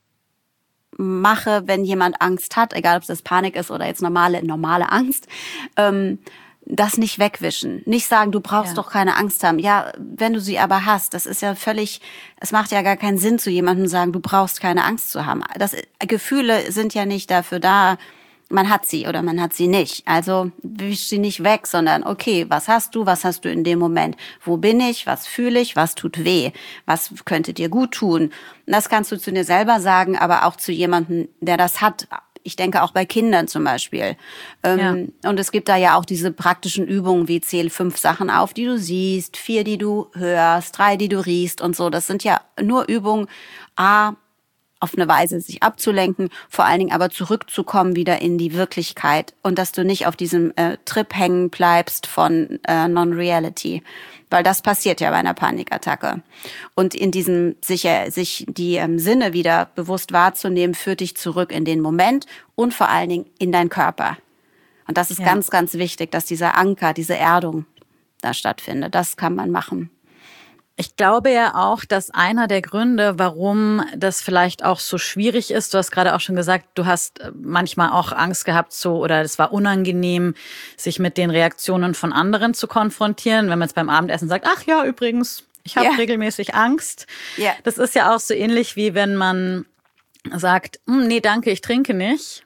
mache, wenn jemand Angst hat, egal ob das Panik ist oder jetzt normale normale Angst, ähm, das nicht wegwischen. Nicht sagen, du brauchst ja. doch keine Angst haben. Ja, wenn du sie aber hast, das ist ja völlig, es macht ja gar keinen Sinn, zu jemandem zu sagen, du brauchst keine Angst zu haben. Das, Gefühle sind ja nicht dafür da, man hat sie oder man hat sie nicht. Also wisch sie nicht weg, sondern okay, was hast du, was hast du in dem Moment? Wo bin ich, was fühle ich, was tut weh? Was könnte dir gut tun? Und das kannst du zu dir selber sagen, aber auch zu jemandem, der das hat. Ich denke auch bei Kindern zum Beispiel. Ja. Und es gibt da ja auch diese praktischen Übungen wie zähl fünf Sachen auf, die du siehst, vier, die du hörst, drei, die du riechst und so. Das sind ja nur Übungen, A, auf eine Weise sich abzulenken, vor allen Dingen aber zurückzukommen wieder in die Wirklichkeit und dass du nicht auf diesem äh, Trip hängen bleibst von äh, Non-Reality, weil das passiert ja bei einer Panikattacke. Und in diesem sich, äh, sich die ähm, Sinne wieder bewusst wahrzunehmen, führt dich zurück in den Moment und vor allen Dingen in deinen Körper. Und das ist ja. ganz, ganz wichtig, dass dieser Anker, diese Erdung da stattfindet. Das kann man machen. Ich glaube ja auch, dass einer der Gründe, warum das vielleicht auch so schwierig ist, du hast gerade auch schon gesagt, du hast manchmal auch Angst gehabt, so oder es war unangenehm, sich mit den Reaktionen von anderen zu konfrontieren, wenn man jetzt beim Abendessen sagt, ach ja, übrigens, ich habe yeah. regelmäßig Angst. Yeah. Das ist ja auch so ähnlich wie wenn man sagt, nee, danke, ich trinke nicht.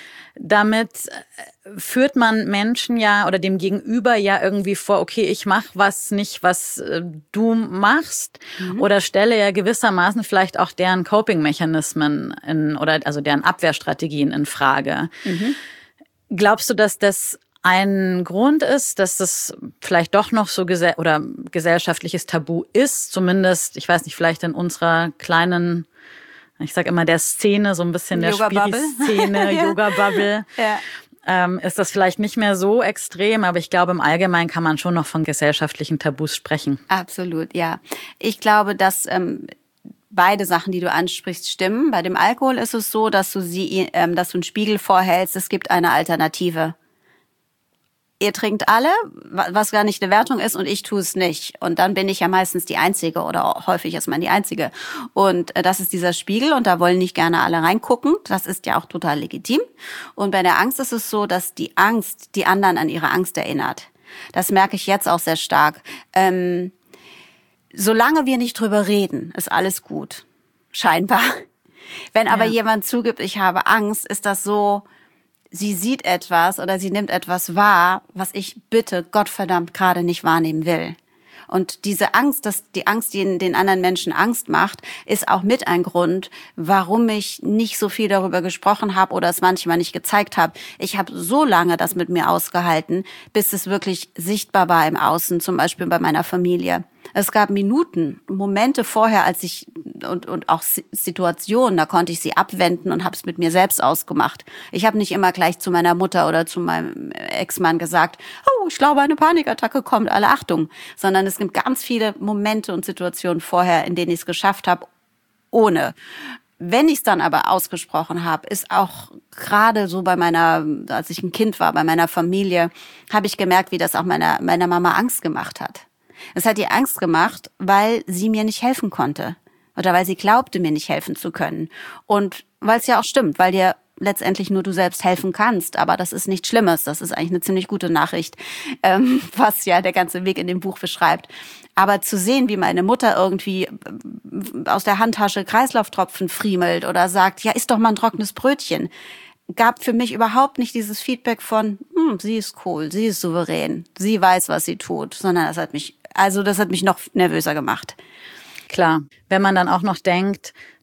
Damit führt man Menschen ja oder dem Gegenüber ja irgendwie vor, okay, ich mache was nicht, was äh, du machst mhm. oder stelle ja gewissermaßen vielleicht auch deren Coping-Mechanismen in, oder also deren Abwehrstrategien in Frage. Mhm. Glaubst du, dass das ein Grund ist, dass das vielleicht doch noch so gesell- oder gesellschaftliches Tabu ist, zumindest, ich weiß nicht, vielleicht in unserer kleinen, ich sag immer der Szene, so ein bisschen der Spiri-Szene, ja. Yoga-Bubble, ja. ähm, ist das vielleicht nicht mehr so extrem, aber ich glaube, im Allgemeinen kann man schon noch von gesellschaftlichen Tabus sprechen. Absolut, ja. Ich glaube, dass ähm, beide Sachen, die du ansprichst, stimmen. Bei dem Alkohol ist es so, dass du sie, ähm, dass du einen Spiegel vorhältst, es gibt eine Alternative. Ihr trinkt alle, was gar nicht eine Wertung ist, und ich tue es nicht. Und dann bin ich ja meistens die Einzige oder häufig ist man die Einzige. Und das ist dieser Spiegel und da wollen nicht gerne alle reingucken. Das ist ja auch total legitim. Und bei der Angst ist es so, dass die Angst die anderen an ihre Angst erinnert. Das merke ich jetzt auch sehr stark. Ähm, solange wir nicht drüber reden, ist alles gut. Scheinbar. Wenn aber ja. jemand zugibt, ich habe Angst, ist das so, sie sieht etwas oder sie nimmt etwas wahr, was ich bitte Gottverdammt gerade nicht wahrnehmen will. Und diese Angst, dass die Angst, die den anderen Menschen Angst macht, ist auch mit ein Grund, warum ich nicht so viel darüber gesprochen habe oder es manchmal nicht gezeigt habe. Ich habe so lange das mit mir ausgehalten, bis es wirklich sichtbar war im Außen, zum Beispiel bei meiner Familie. Es gab Minuten, Momente vorher, als ich und und auch Situationen, da konnte ich sie abwenden und habe es mit mir selbst ausgemacht. Ich habe nicht immer gleich zu meiner Mutter oder zu meinem Ex-Mann gesagt, oh, ich glaube, eine Panikattacke kommt, alle Achtung. Sondern es gibt ganz viele Momente und Situationen vorher, in denen ich es geschafft habe, ohne. Wenn ich es dann aber ausgesprochen habe, ist auch gerade so bei meiner, als ich ein Kind war, bei meiner Familie, habe ich gemerkt, wie das auch meiner meiner Mama Angst gemacht hat. Es hat ihr Angst gemacht, weil sie mir nicht helfen konnte. Oder weil sie glaubte, mir nicht helfen zu können. Und weil es ja auch stimmt, weil dir letztendlich nur du selbst helfen kannst. Aber das ist nichts Schlimmes. Das ist eigentlich eine ziemlich gute Nachricht, ähm, was ja der ganze Weg in dem Buch beschreibt. Aber zu sehen, wie meine Mutter irgendwie aus der Handtasche Kreislauftropfen friemelt oder sagt, ja, isst doch mal ein trockenes Brötchen, gab für mich überhaupt nicht dieses Feedback von, hm, sie ist cool, sie ist souverän, sie weiß, was sie tut, sondern das hat mich, also das hat mich noch nervöser gemacht. Klar, wenn man dann auch noch denkt,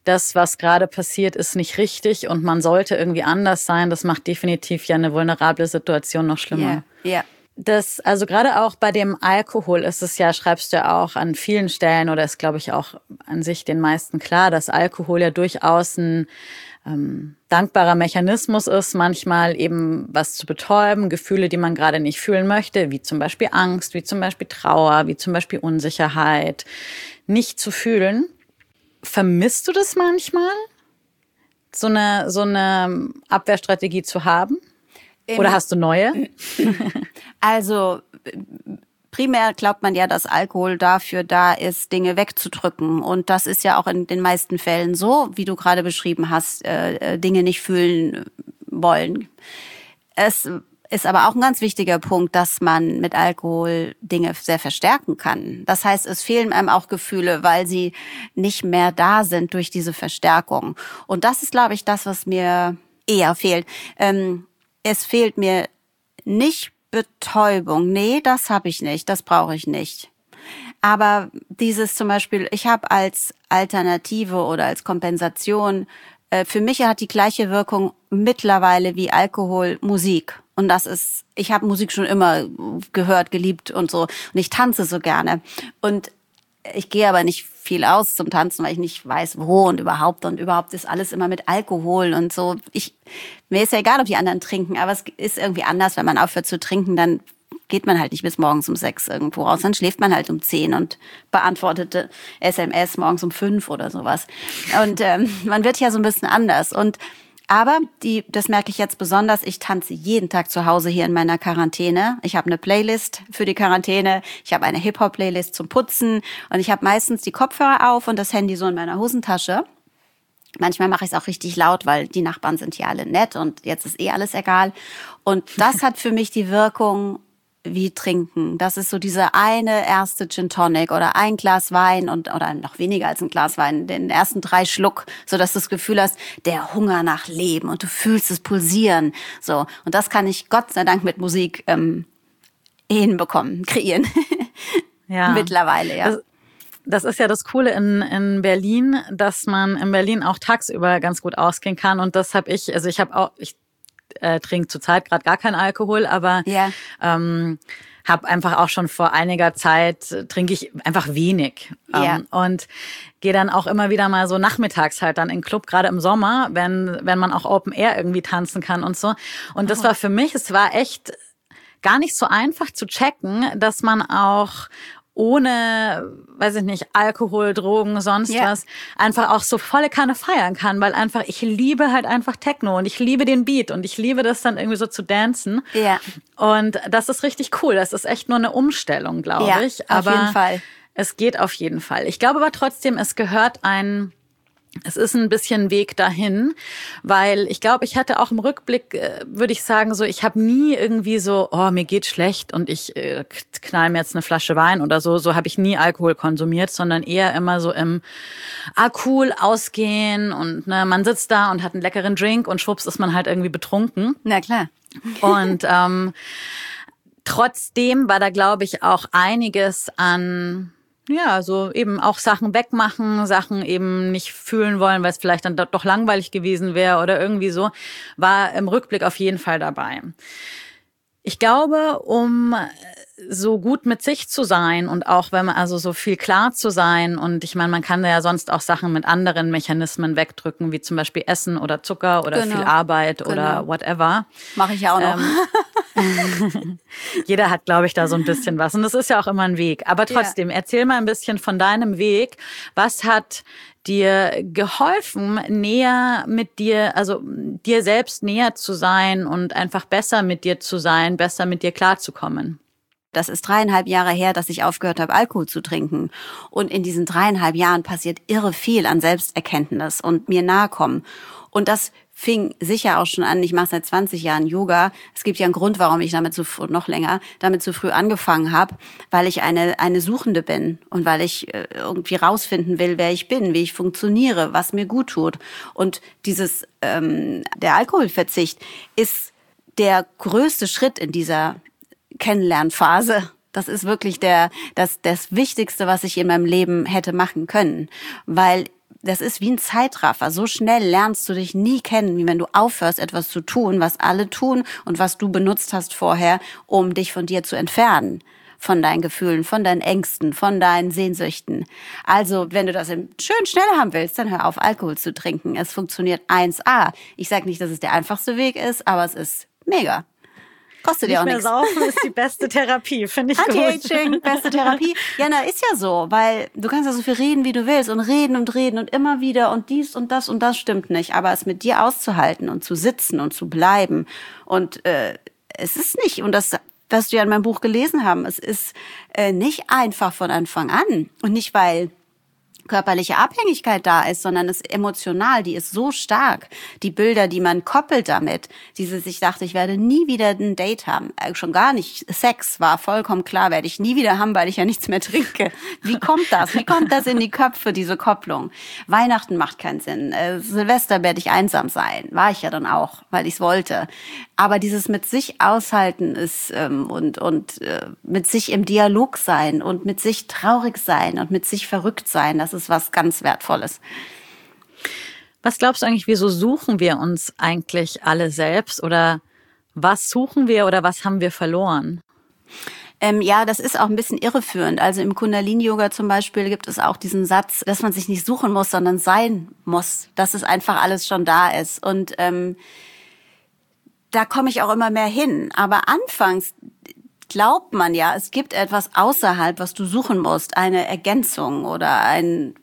das, was gerade passiert, ist nicht richtig und man sollte irgendwie anders sein, das macht definitiv ja eine vulnerable Situation noch schlimmer. Ja, yeah, yeah. Das, also gerade auch bei dem Alkohol ist es ja, schreibst du ja auch an vielen Stellen oder ist, glaube ich, auch an sich den meisten klar, dass Alkohol ja durchaus ein ähm, dankbarer Mechanismus ist, manchmal eben was zu betäuben, Gefühle, die man gerade nicht fühlen möchte, wie zum Beispiel Angst, wie zum Beispiel Trauer, wie zum Beispiel Unsicherheit, nicht zu fühlen. Vermisst du das manchmal, so eine, so eine Abwehrstrategie zu haben? Oder hast du neue? Also primär glaubt man ja, dass Alkohol dafür da ist, Dinge wegzudrücken. Und das ist ja auch in den meisten Fällen so, wie du gerade beschrieben hast, äh, Dinge nicht fühlen wollen. Es ist aber auch ein ganz wichtiger Punkt, dass man mit Alkohol Dinge sehr verstärken kann. Das heißt, es fehlen einem auch Gefühle, weil sie nicht mehr da sind durch diese Verstärkung. Und das ist, glaube ich, das, was mir eher fehlt. Ähm, Es fehlt mir nicht Betäubung. Nee, das habe ich nicht. Das brauche ich nicht. Aber dieses zum Beispiel, ich habe als Alternative oder als Kompensation, äh, für mich hat die gleiche Wirkung mittlerweile wie Alkohol Musik. Und das ist, ich habe Musik schon immer gehört, geliebt und so. Und ich tanze so gerne. Und ich gehe aber nicht viel aus zum Tanzen, weil ich nicht weiß, wo und überhaupt. Und überhaupt ist alles immer mit Alkohol und so. Ich, mir ist ja egal, ob die anderen trinken, aber es ist irgendwie anders, wenn man aufhört zu trinken, dann geht man halt nicht bis morgens um sechs irgendwo raus. Dann schläft man halt um zehn und beantwortet S M S morgens um fünf oder sowas. Und ähm, man wird ja so ein bisschen anders. Und aber die, das merke ich jetzt besonders, ich tanze jeden Tag zu Hause hier in meiner Quarantäne. Ich habe eine Playlist für die Quarantäne, ich habe eine Hip-Hop-Playlist zum Putzen und ich habe meistens die Kopfhörer auf und das Handy so in meiner Hosentasche. Manchmal mache ich es auch richtig laut, weil die Nachbarn sind hier alle nett und jetzt ist eh alles egal. Und das hat für mich die Wirkung wie trinken. Das ist so diese eine erste Gin Tonic oder ein Glas Wein und oder noch weniger als ein Glas Wein, den ersten drei Schluck, so dass du das Gefühl hast, der Hunger nach Leben und du fühlst es pulsieren. So, und das kann ich Gott sei Dank mit Musik ähm, hinbekommen, kreieren. Ja. Mittlerweile, ja. Das, das ist ja das Coole in, in Berlin, dass man in Berlin auch tagsüber ganz gut ausgehen kann und das habe ich, also ich habe auch, ich Äh, trinke zurzeit gerade gar keinen Alkohol, aber yeah. ähm, habe einfach auch schon vor einiger Zeit, äh, trinke ich einfach wenig. Yeah. Ähm, und gehe dann auch immer wieder mal so nachmittags halt dann in den Club, gerade im Sommer, wenn wenn man auch Open Air irgendwie tanzen kann und so. Und das oh. war für mich, es war echt gar nicht so einfach zu checken, dass man auch ohne, weiß ich nicht, Alkohol, Drogen, sonst yeah. was, einfach auch so volle Kanne feiern kann, weil einfach, ich liebe halt einfach Techno und ich liebe den Beat und ich liebe das dann irgendwie so zu dancen. Ja. Yeah. Und das ist richtig cool. Das ist echt nur eine Umstellung, glaube ja, ich. Auf aber jeden Fall. Es geht auf jeden Fall. Ich glaube aber trotzdem, es gehört ein Es ist ein bisschen Weg dahin, weil ich glaube, ich hatte auch im Rückblick, äh, würde ich sagen, so, ich habe nie irgendwie so, oh, mir geht schlecht und ich äh, knall mir jetzt eine Flasche Wein oder so. So habe ich nie Alkohol konsumiert, sondern eher immer so im, ah cool, ausgehen und ne, man sitzt da und hat einen leckeren Drink und schwupps ist man halt irgendwie betrunken. Na klar. Und ähm, trotzdem war da, glaube ich, auch einiges an... Ja, so eben auch Sachen wegmachen, Sachen eben nicht fühlen wollen, weil es vielleicht dann doch langweilig gewesen wäre oder irgendwie so, war im Rückblick auf jeden Fall dabei. Ich glaube, um so gut mit sich zu sein und auch wenn man also so viel klar zu sein und ich meine, man kann ja sonst auch Sachen mit anderen Mechanismen wegdrücken, wie zum Beispiel Essen oder Zucker oder genau. viel Arbeit genau. oder whatever. Mache ich ja auch noch. Ähm, jeder hat, glaube ich, da so ein bisschen was und das ist ja auch immer ein Weg. Aber trotzdem, ja. erzähl mal ein bisschen von deinem Weg. Was hat dir geholfen, näher mit dir, also dir selbst näher zu sein und einfach besser mit dir zu sein, besser mit dir klarzukommen? Das ist dreieinhalb Jahre her, dass ich aufgehört habe, Alkohol zu trinken. Und in diesen dreieinhalb Jahren passiert irre viel an Selbsterkenntnis und mir nahe kommen. Und das fing sicher auch schon an. Ich mache seit zwanzig Jahren Yoga. Es gibt ja einen Grund, warum ich damit so noch länger damit so früh angefangen habe, weil ich eine eine Suchende bin und weil ich irgendwie rausfinden will, wer ich bin, wie ich funktioniere, was mir gut tut. Und dieses ähm, der Alkoholverzicht ist der größte Schritt in dieser Kennenlernphase. Das ist wirklich der das das Wichtigste, was ich in meinem Leben hätte machen können, weil das ist wie ein Zeitraffer. So schnell lernst du dich nie kennen, wie wenn du aufhörst, etwas zu tun, was alle tun und was du benutzt hast vorher, um dich von dir zu entfernen. Von deinen Gefühlen, von deinen Ängsten, von deinen Sehnsüchten. Also, wenn du das schön schnell haben willst, dann hör auf, Alkohol zu trinken. Es funktioniert eins a. Ich sage nicht, dass es der einfachste Weg ist, aber es ist mega. Kostet dir auch nichts. Nicht mehr saufen ist die beste Therapie, finde ich gut. Anti-Aging, beste Therapie. Ja, na, ist ja so, weil du kannst ja so viel reden, wie du willst und reden und reden und immer wieder und dies und das und das stimmt nicht. Aber es mit dir auszuhalten und zu sitzen und zu bleiben und äh, es ist nicht, und das was du ja in meinem Buch gelesen haben, es ist äh, nicht einfach von Anfang an und nicht, weil körperliche Abhängigkeit da ist, sondern es ist emotional, die ist so stark. Die Bilder, die man koppelt damit, dieses, ich dachte, ich werde nie wieder ein Date haben, äh, schon gar nicht. Sex war vollkommen klar, werde ich nie wieder haben, weil ich ja nichts mehr trinke. Wie kommt das? Wie kommt das in die Köpfe, diese Kopplung? Weihnachten macht keinen Sinn. Äh, Silvester werde ich einsam sein. War ich ja dann auch, weil ich es wollte. Aber dieses mit sich aushalten ist ähm, und und äh, mit sich im Dialog sein und mit sich traurig sein und mit sich verrückt sein, das ist was ganz Wertvolles. Was glaubst du eigentlich, wieso suchen wir uns eigentlich alle selbst oder was suchen wir oder was haben wir verloren? Ähm, ja, das ist auch ein bisschen irreführend. Also im Kundalini-Yoga zum Beispiel gibt es auch diesen Satz, dass man sich nicht suchen muss, sondern sein muss, dass es einfach alles schon da ist. Und ähm, da komme ich auch immer mehr hin. Aber anfangs glaubt man ja, es gibt etwas außerhalb, was du suchen musst. Eine Ergänzung oder ein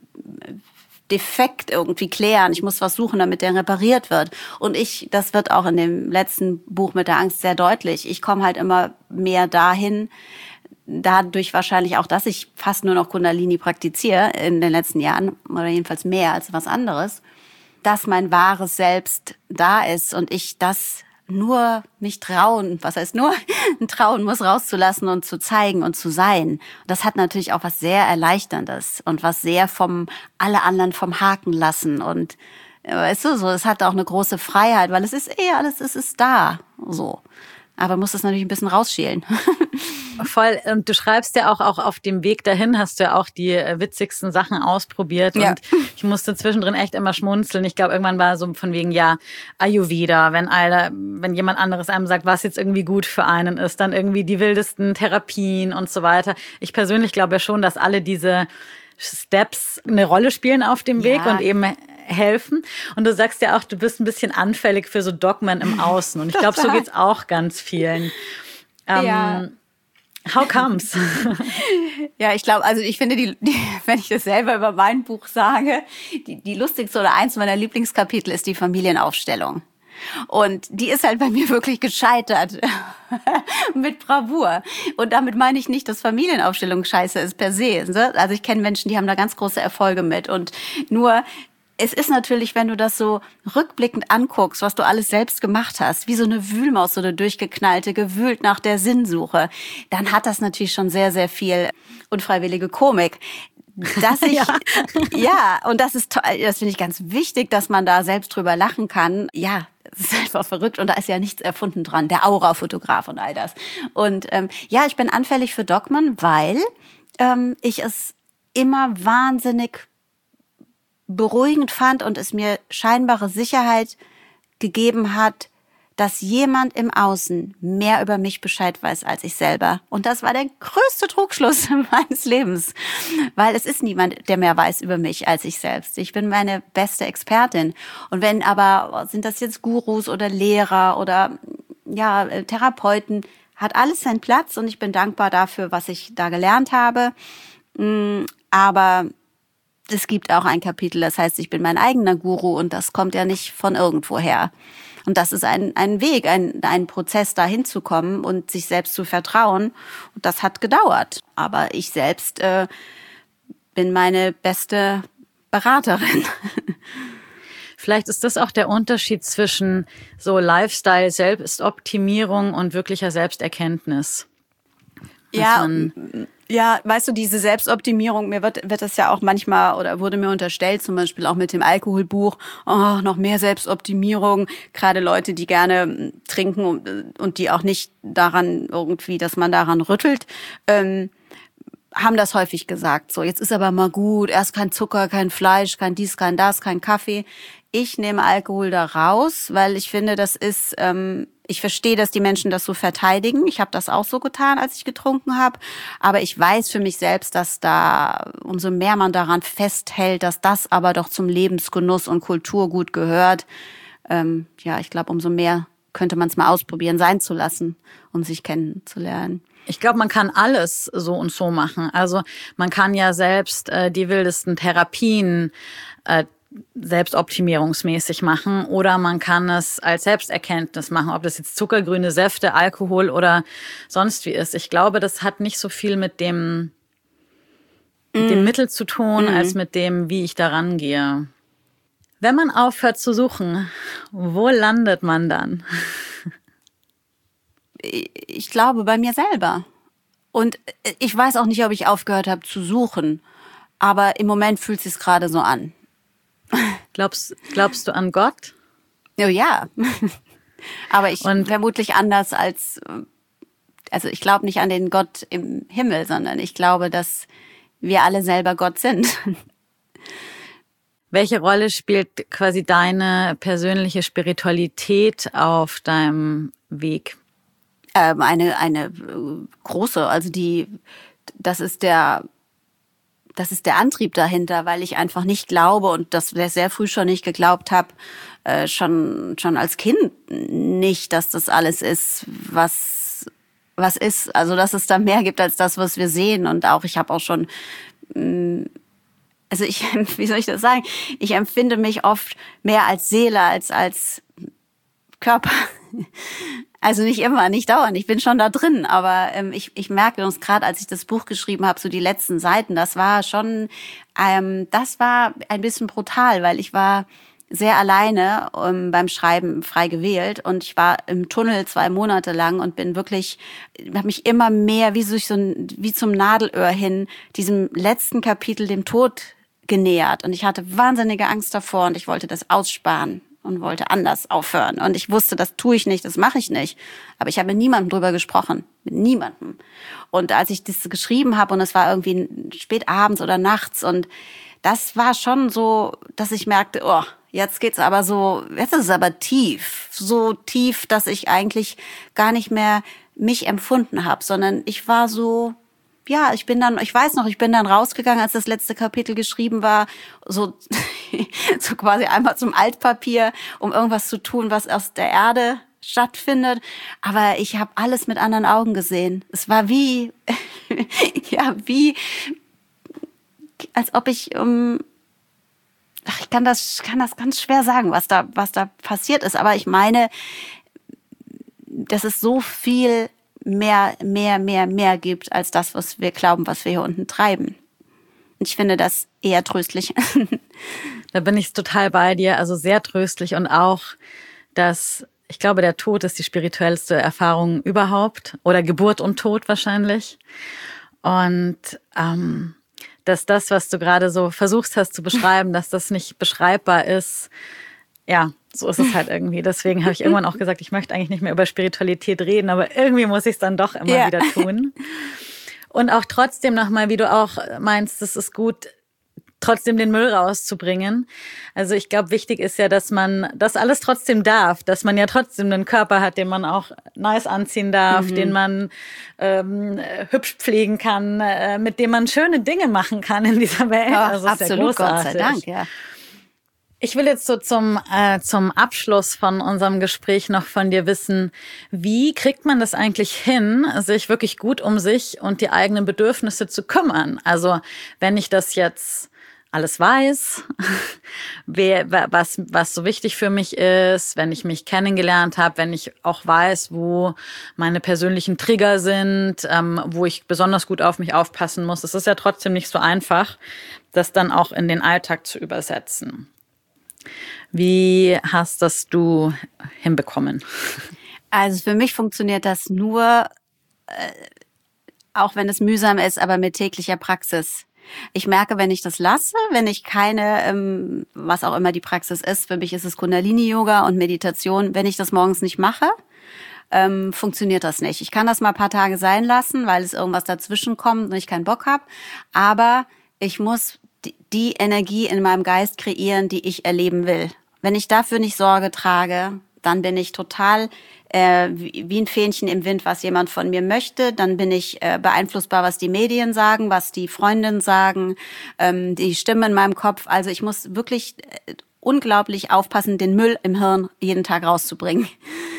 Defekt irgendwie klären. Ich muss was suchen, damit der repariert wird. Und ich, das wird auch in dem letzten Buch mit der Angst sehr deutlich. Ich komme halt immer mehr dahin, dadurch wahrscheinlich auch, dass ich fast nur noch Kundalini praktiziere in den letzten Jahren, oder jedenfalls mehr als was anderes, dass mein wahres Selbst da ist und ich das nur mich trauen, was heißt nur, trauen muss, rauszulassen und zu zeigen und zu sein. Das hat natürlich auch was sehr Erleichterndes und was sehr vom, alle anderen vom Haken lassen und, weißt du, so, es hat auch eine große Freiheit, weil es ist eh alles, es ist da, so. Aber muss es natürlich ein bisschen rausschälen. Voll. Und du schreibst ja auch, auch auf dem Weg dahin hast du ja auch die witzigsten Sachen ausprobiert. Ja. Und ich musste zwischendrin echt immer schmunzeln. Ich glaube, irgendwann war so von wegen, ja, Ayurveda, wenn einer, wenn jemand anderes einem sagt, was jetzt irgendwie gut für einen ist, dann irgendwie die wildesten Therapien und so weiter. Ich persönlich glaube ja schon, dass alle diese Steps eine Rolle spielen auf dem Weg ja. und eben helfen. Und du sagst ja auch, du bist ein bisschen anfällig für so Dogmen im Außen. Und ich glaube, so geht's auch ganz vielen. Ähm, ja. How comes? Ja, ich glaube, also ich finde, die, die, wenn ich das selber über mein Buch sage, die, die lustigste oder eins meiner Lieblingskapitel ist die Familienaufstellung. Und die ist halt bei mir wirklich gescheitert. Mit Bravour. Und damit meine ich nicht, dass Familienaufstellung scheiße ist per se. Also ich kenne Menschen, die haben da ganz große Erfolge mit. Und nur, es ist natürlich, wenn du das so rückblickend anguckst, was du alles selbst gemacht hast, wie so eine Wühlmaus, so eine durchgeknallte, gewühlt nach der Sinnsuche, dann hat das natürlich schon sehr, sehr viel unfreiwillige Komik. Dass ich, ja. ja, und das ist toll, das finde ich ganz wichtig, dass man da selbst drüber lachen kann. Ja, es ist einfach verrückt und da ist ja nichts erfunden dran, der Aura-Fotograf und all das. Und ähm, ja, ich bin anfällig für Dogmen, weil ähm, ich es immer wahnsinnig beruhigend fand und es mir scheinbare Sicherheit gegeben hat, dass jemand im Außen mehr über mich Bescheid weiß als ich selber. Und das war der größte Trugschluss meines Lebens. Weil es ist niemand, der mehr weiß über mich als ich selbst. Ich bin meine beste Expertin. Und wenn aber, sind das jetzt Gurus oder Lehrer oder ja Therapeuten, hat alles seinen Platz und ich bin dankbar dafür, was ich da gelernt habe. Aber es gibt auch ein Kapitel, das heißt, ich bin mein eigener Guru und das kommt ja nicht von irgendwoher. Und das ist ein, ein Weg, ein, ein Prozess, da hinzukommen und sich selbst zu vertrauen. Und das hat gedauert. Aber ich selbst äh, bin meine beste Beraterin. Vielleicht ist das auch der Unterschied zwischen so Lifestyle, Selbstoptimierung und wirklicher Selbsterkenntnis. Ja, ja, weißt du, diese Selbstoptimierung, mir wird, wird das ja auch manchmal oder wurde mir unterstellt, zum Beispiel auch mit dem Alkoholbuch, oh, noch mehr Selbstoptimierung, gerade Leute, die gerne trinken und, und die auch nicht daran irgendwie, dass man daran rüttelt. Ähm, haben das häufig gesagt. So, jetzt ist aber mal gut, erst kein Zucker, kein Fleisch, kein dies, kein das, kein Kaffee. Ich nehme Alkohol da raus, weil ich finde, das ist, ähm, ich verstehe, dass die Menschen das so verteidigen. Ich habe das auch so getan, als ich getrunken habe. Aber ich weiß für mich selbst, dass da, umso mehr man daran festhält, dass das aber doch zum Lebensgenuss und Kulturgut gehört, ähm, ja, ich glaube, umso mehr könnte man es mal ausprobieren, sein zu lassen, um sich kennenzulernen. Ich glaube, man kann alles so und so machen. Also man kann ja selbst äh, die wildesten Therapien äh, selbstoptimierungsmäßig machen oder man kann es als Selbsterkenntnis machen, ob das jetzt zuckergrüne Säfte, Alkohol oder sonst wie ist. Ich glaube, das hat nicht so viel mit dem, mm. mit dem Mittel zu tun, mm. als mit dem, wie ich daran gehe. Wenn man aufhört zu suchen, wo landet man dann? Ich glaube, bei mir selber. Und ich weiß auch nicht, ob ich aufgehört habe zu suchen, aber im Moment fühlt es sich gerade so an. Glaubst, glaubst du an Gott? Oh ja, aber ich Und vermutlich anders als, also ich glaube nicht an den Gott im Himmel, sondern ich glaube, dass wir alle selber Gott sind. Welche Rolle spielt quasi deine persönliche Spiritualität auf deinem Weg? Ähm, eine eine große, also die, das ist der Das ist der Antrieb dahinter, weil ich einfach nicht glaube und das sehr früh schon nicht geglaubt habe, äh, schon schon als Kind nicht, dass das alles ist, was was ist. Also dass es da mehr gibt als das, was wir sehen. Und auch ich habe auch schon, also ich, wie soll ich das sagen? Ich empfinde mich oft mehr als Seele als als Körper. Also nicht immer, nicht dauernd. Ich bin schon da drin, aber ähm, ich, ich merke uns gerade, als ich das Buch geschrieben habe, so die letzten Seiten, das war schon, ähm, das war ein bisschen brutal, weil ich war sehr alleine ähm, beim Schreiben frei gewählt und ich war im Tunnel zwei Monate lang und bin wirklich, habe mich immer mehr wie durch so ein, wie zum Nadelöhr hin diesem letzten Kapitel, dem Tod, genähert und ich hatte wahnsinnige Angst davor und ich wollte das aussparen und wollte anders aufhören. Und ich wusste, das tue ich nicht, das mache ich nicht. Aber ich habe mit niemandem drüber gesprochen. Mit niemandem. Und als ich das geschrieben habe und es war irgendwie spät abends oder nachts und das war schon so, dass ich merkte, oh, jetzt geht's aber so, jetzt ist es aber tief. So tief, dass ich eigentlich gar nicht mehr mich empfunden habe, sondern ich war so, ja, ich bin dann, ich weiß noch, ich bin dann rausgegangen, als das letzte Kapitel geschrieben war, so, so quasi einmal zum Altpapier, um irgendwas zu tun, was aus der Erde stattfindet. Aber ich habe alles mit anderen Augen gesehen. Es war wie, ja, wie, als ob ich, um, ach, ich kann das, kann das ganz schwer sagen, was da, was da passiert ist. Aber ich meine, das ist so viel mehr, mehr, mehr, mehr gibt, als das, was wir glauben, was wir hier unten treiben. Und ich finde das eher tröstlich. Da bin ich total bei dir, also sehr tröstlich und auch, dass, ich glaube, der Tod ist die spirituellste Erfahrung überhaupt oder Geburt und Tod wahrscheinlich. Und ähm, dass das, was du gerade so versucht hast zu beschreiben, dass das nicht beschreibbar ist, ja, so ist es halt irgendwie. Deswegen habe ich irgendwann auch gesagt, ich möchte eigentlich nicht mehr über Spiritualität reden, aber irgendwie muss ich es dann doch immer ja. wieder tun. Und auch trotzdem nochmal, wie du auch meinst, es ist gut, trotzdem den Müll rauszubringen. Also ich glaube, wichtig ist ja, dass man das alles trotzdem darf, dass man ja trotzdem einen Körper hat, den man auch nice anziehen darf, mhm. den man ähm, hübsch pflegen kann, äh, mit dem man schöne Dinge machen kann in dieser Welt. Ja, also absolut, ist ja großartig. Gott sei Dank, ja. Ich will jetzt so zum äh, zum Abschluss von unserem Gespräch noch von dir wissen, wie kriegt man das eigentlich hin, sich wirklich gut um sich und die eigenen Bedürfnisse zu kümmern? Also wenn ich das jetzt alles weiß, wer, was was so wichtig für mich ist, wenn ich mich kennengelernt habe, wenn ich auch weiß, wo meine persönlichen Trigger sind, ähm, wo ich besonders gut auf mich aufpassen muss. Es ist ja trotzdem nicht so einfach, das dann auch in den Alltag zu übersetzen. Wie hast das du hinbekommen? Also für mich funktioniert das nur, äh, auch wenn es mühsam ist, aber mit täglicher Praxis. Ich merke, wenn ich das lasse, wenn ich keine, ähm, was auch immer die Praxis ist, für mich ist es Kundalini-Yoga und Meditation, wenn ich das morgens nicht mache, ähm, funktioniert das nicht. Ich kann das mal ein paar Tage sein lassen, weil es irgendwas dazwischen kommt und ich keinen Bock habe. Aber ich muss die, die Energie in meinem Geist kreieren, die ich erleben will. Wenn ich dafür nicht Sorge trage, dann bin ich total äh, wie, wie ein Fähnchen im Wind, was jemand von mir möchte. Dann bin ich äh, beeinflussbar, was die Medien sagen, was die Freundinnen sagen, ähm, die Stimme in meinem Kopf. Also ich muss wirklich äh, unglaublich aufpassen, den Müll im Hirn jeden Tag rauszubringen.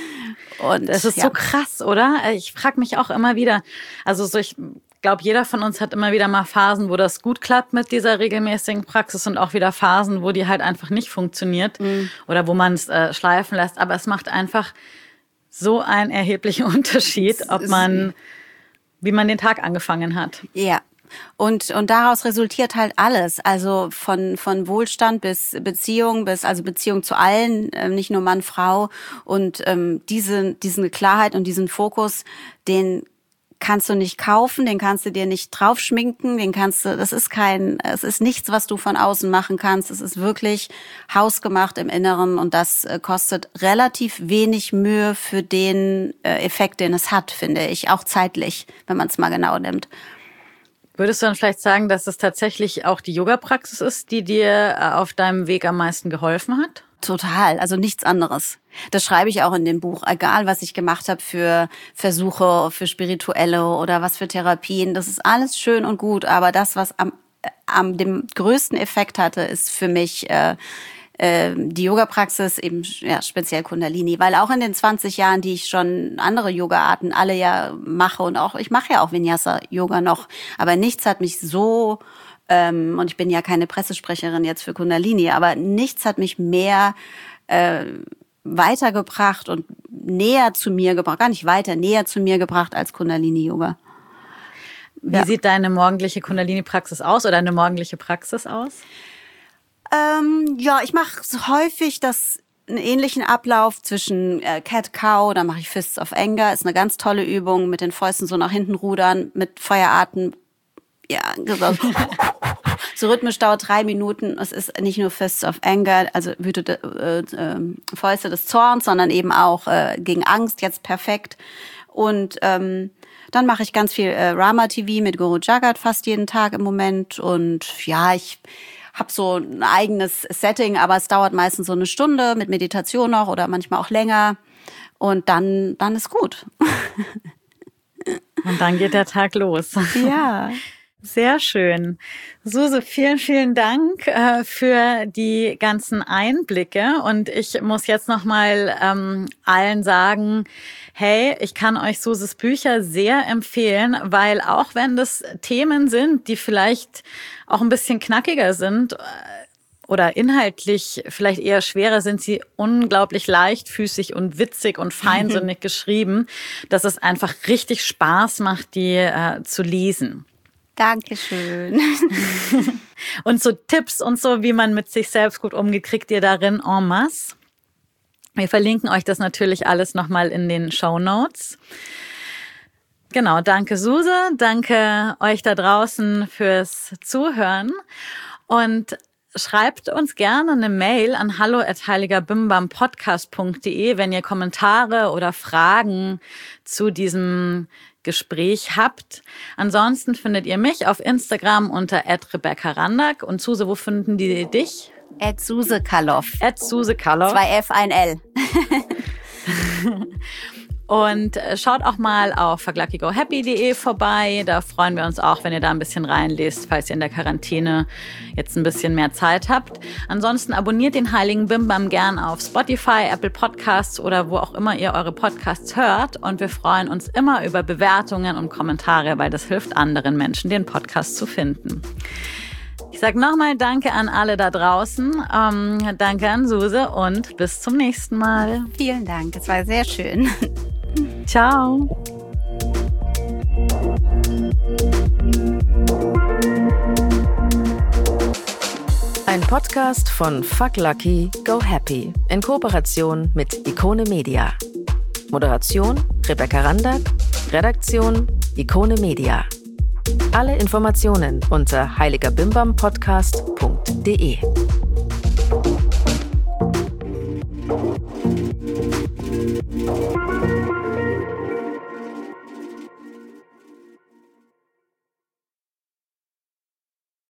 Und das ist ja so krass, oder? Ich frage mich auch immer wieder, also so ich glaube, jeder von uns hat immer wieder mal Phasen, wo das gut klappt mit dieser regelmäßigen Praxis und auch wieder Phasen, wo die halt einfach nicht funktioniert mhm. oder wo man es äh, schleifen lässt. Aber es macht einfach so einen erheblichen Unterschied, ob man, wie man den Tag angefangen hat. Ja. Und, und daraus resultiert halt alles. Also von, von Wohlstand bis Beziehung, bis, also Beziehung zu allen, äh, nicht nur Mann, Frau. Und ähm, diese, diese Klarheit und diesen Fokus, den kannst du nicht kaufen, den kannst du dir nicht draufschminken, den kannst du, das ist kein, es ist nichts, was du von außen machen kannst. Es ist wirklich hausgemacht im Inneren und das äh, kostet relativ wenig Mühe für den äh, Effekt, den es hat, finde ich, auch zeitlich, wenn man es mal genau nimmt. Würdest du dann vielleicht sagen, dass es tatsächlich auch die Yoga-Praxis ist, die dir auf deinem Weg am meisten geholfen hat? Total, also nichts anderes. Das schreibe ich auch in dem Buch. Egal, was ich gemacht habe für Versuche, für spirituelle oder was für Therapien, das ist alles schön und gut. Aber das, was am, am dem größten Effekt hatte, ist für mich äh, äh, die Yoga-Praxis, eben ja, speziell Kundalini. Weil auch in den zwanzig Jahren, die ich schon andere Yoga-Arten alle ja mache und auch ich mache ja auch Vinyasa-Yoga noch, aber nichts hat mich so Ähm, und ich bin ja keine Pressesprecherin jetzt für Kundalini, aber nichts hat mich mehr äh, weitergebracht und näher zu mir gebracht, gar nicht weiter, näher zu mir gebracht als Kundalini-Yoga. Wie ja. sieht deine morgendliche Kundalini-Praxis aus oder eine morgendliche Praxis aus? Ähm, ja, ich mache häufig das einen ähnlichen Ablauf zwischen äh, Cat-Cow, da mache ich Fists of Anger, ist eine ganz tolle Übung, mit den Fäusten so nach hinten rudern, mit Feuerarten. Ja, so rhythmisch dauert drei Minuten. Es ist nicht nur Fists of Anger, also wütende äh, äh, Fäuste des Zorns, sondern eben auch äh, gegen Angst, jetzt perfekt. Und ähm, dann mache ich ganz viel äh, Rama-T V mit Guru Jagat fast jeden Tag im Moment. Und ja, ich habe so ein eigenes Setting, aber es dauert meistens so eine Stunde mit Meditation noch oder manchmal auch länger. Und dann, dann ist gut. Und dann geht der Tag los. Ja. Sehr schön. Suse, vielen, vielen Dank äh, für die ganzen Einblicke. Und ich muss jetzt nochmal ähm, allen sagen, hey, ich kann euch Suses Bücher sehr empfehlen, weil auch wenn das Themen sind, die vielleicht auch ein bisschen knackiger sind, oder inhaltlich vielleicht eher schwerer, sind sie unglaublich leichtfüßig und witzig und feinsinnig geschrieben, dass es einfach richtig Spaß macht, die äh, zu lesen. Dankeschön. Und so Tipps und so, wie man mit sich selbst gut umgeht, kriegt ihr darin en masse. Wir verlinken euch das natürlich alles nochmal in den Shownotes. Genau, danke Suse, danke euch da draußen fürs Zuhören und schreibt uns gerne eine Mail an hallo at heiligerbimbampodcast punkt de, wenn ihr Kommentare oder Fragen zu diesem Gespräch habt. Ansonsten findet ihr mich auf Instagram unter at rebecca randack. Und Suse, wo finden die dich? At Suse Kaloff. At Suse Kaloff. Zwei F, ein L. Und schaut auch mal auf fuck lucky go happy punkt de vorbei. Da freuen wir uns auch, wenn ihr da ein bisschen reinlest, falls ihr in der Quarantäne jetzt ein bisschen mehr Zeit habt. Ansonsten abonniert den Heiligen Bimbam gern auf Spotify, Apple Podcasts oder wo auch immer ihr eure Podcasts hört. Und wir freuen uns immer über Bewertungen und Kommentare, weil das hilft anderen Menschen, den Podcast zu finden. Ich sage nochmal Danke an alle da draußen. Ähm, danke an Suse und bis zum nächsten Mal. Vielen Dank, es war sehr schön. Ciao. Ein Podcast von Fuck Lucky, Go Happy in Kooperation mit Ikone Media. Moderation Rebecca Randack, Redaktion Ikone Media. Alle Informationen unter heiligerbimbampodcast punkt de.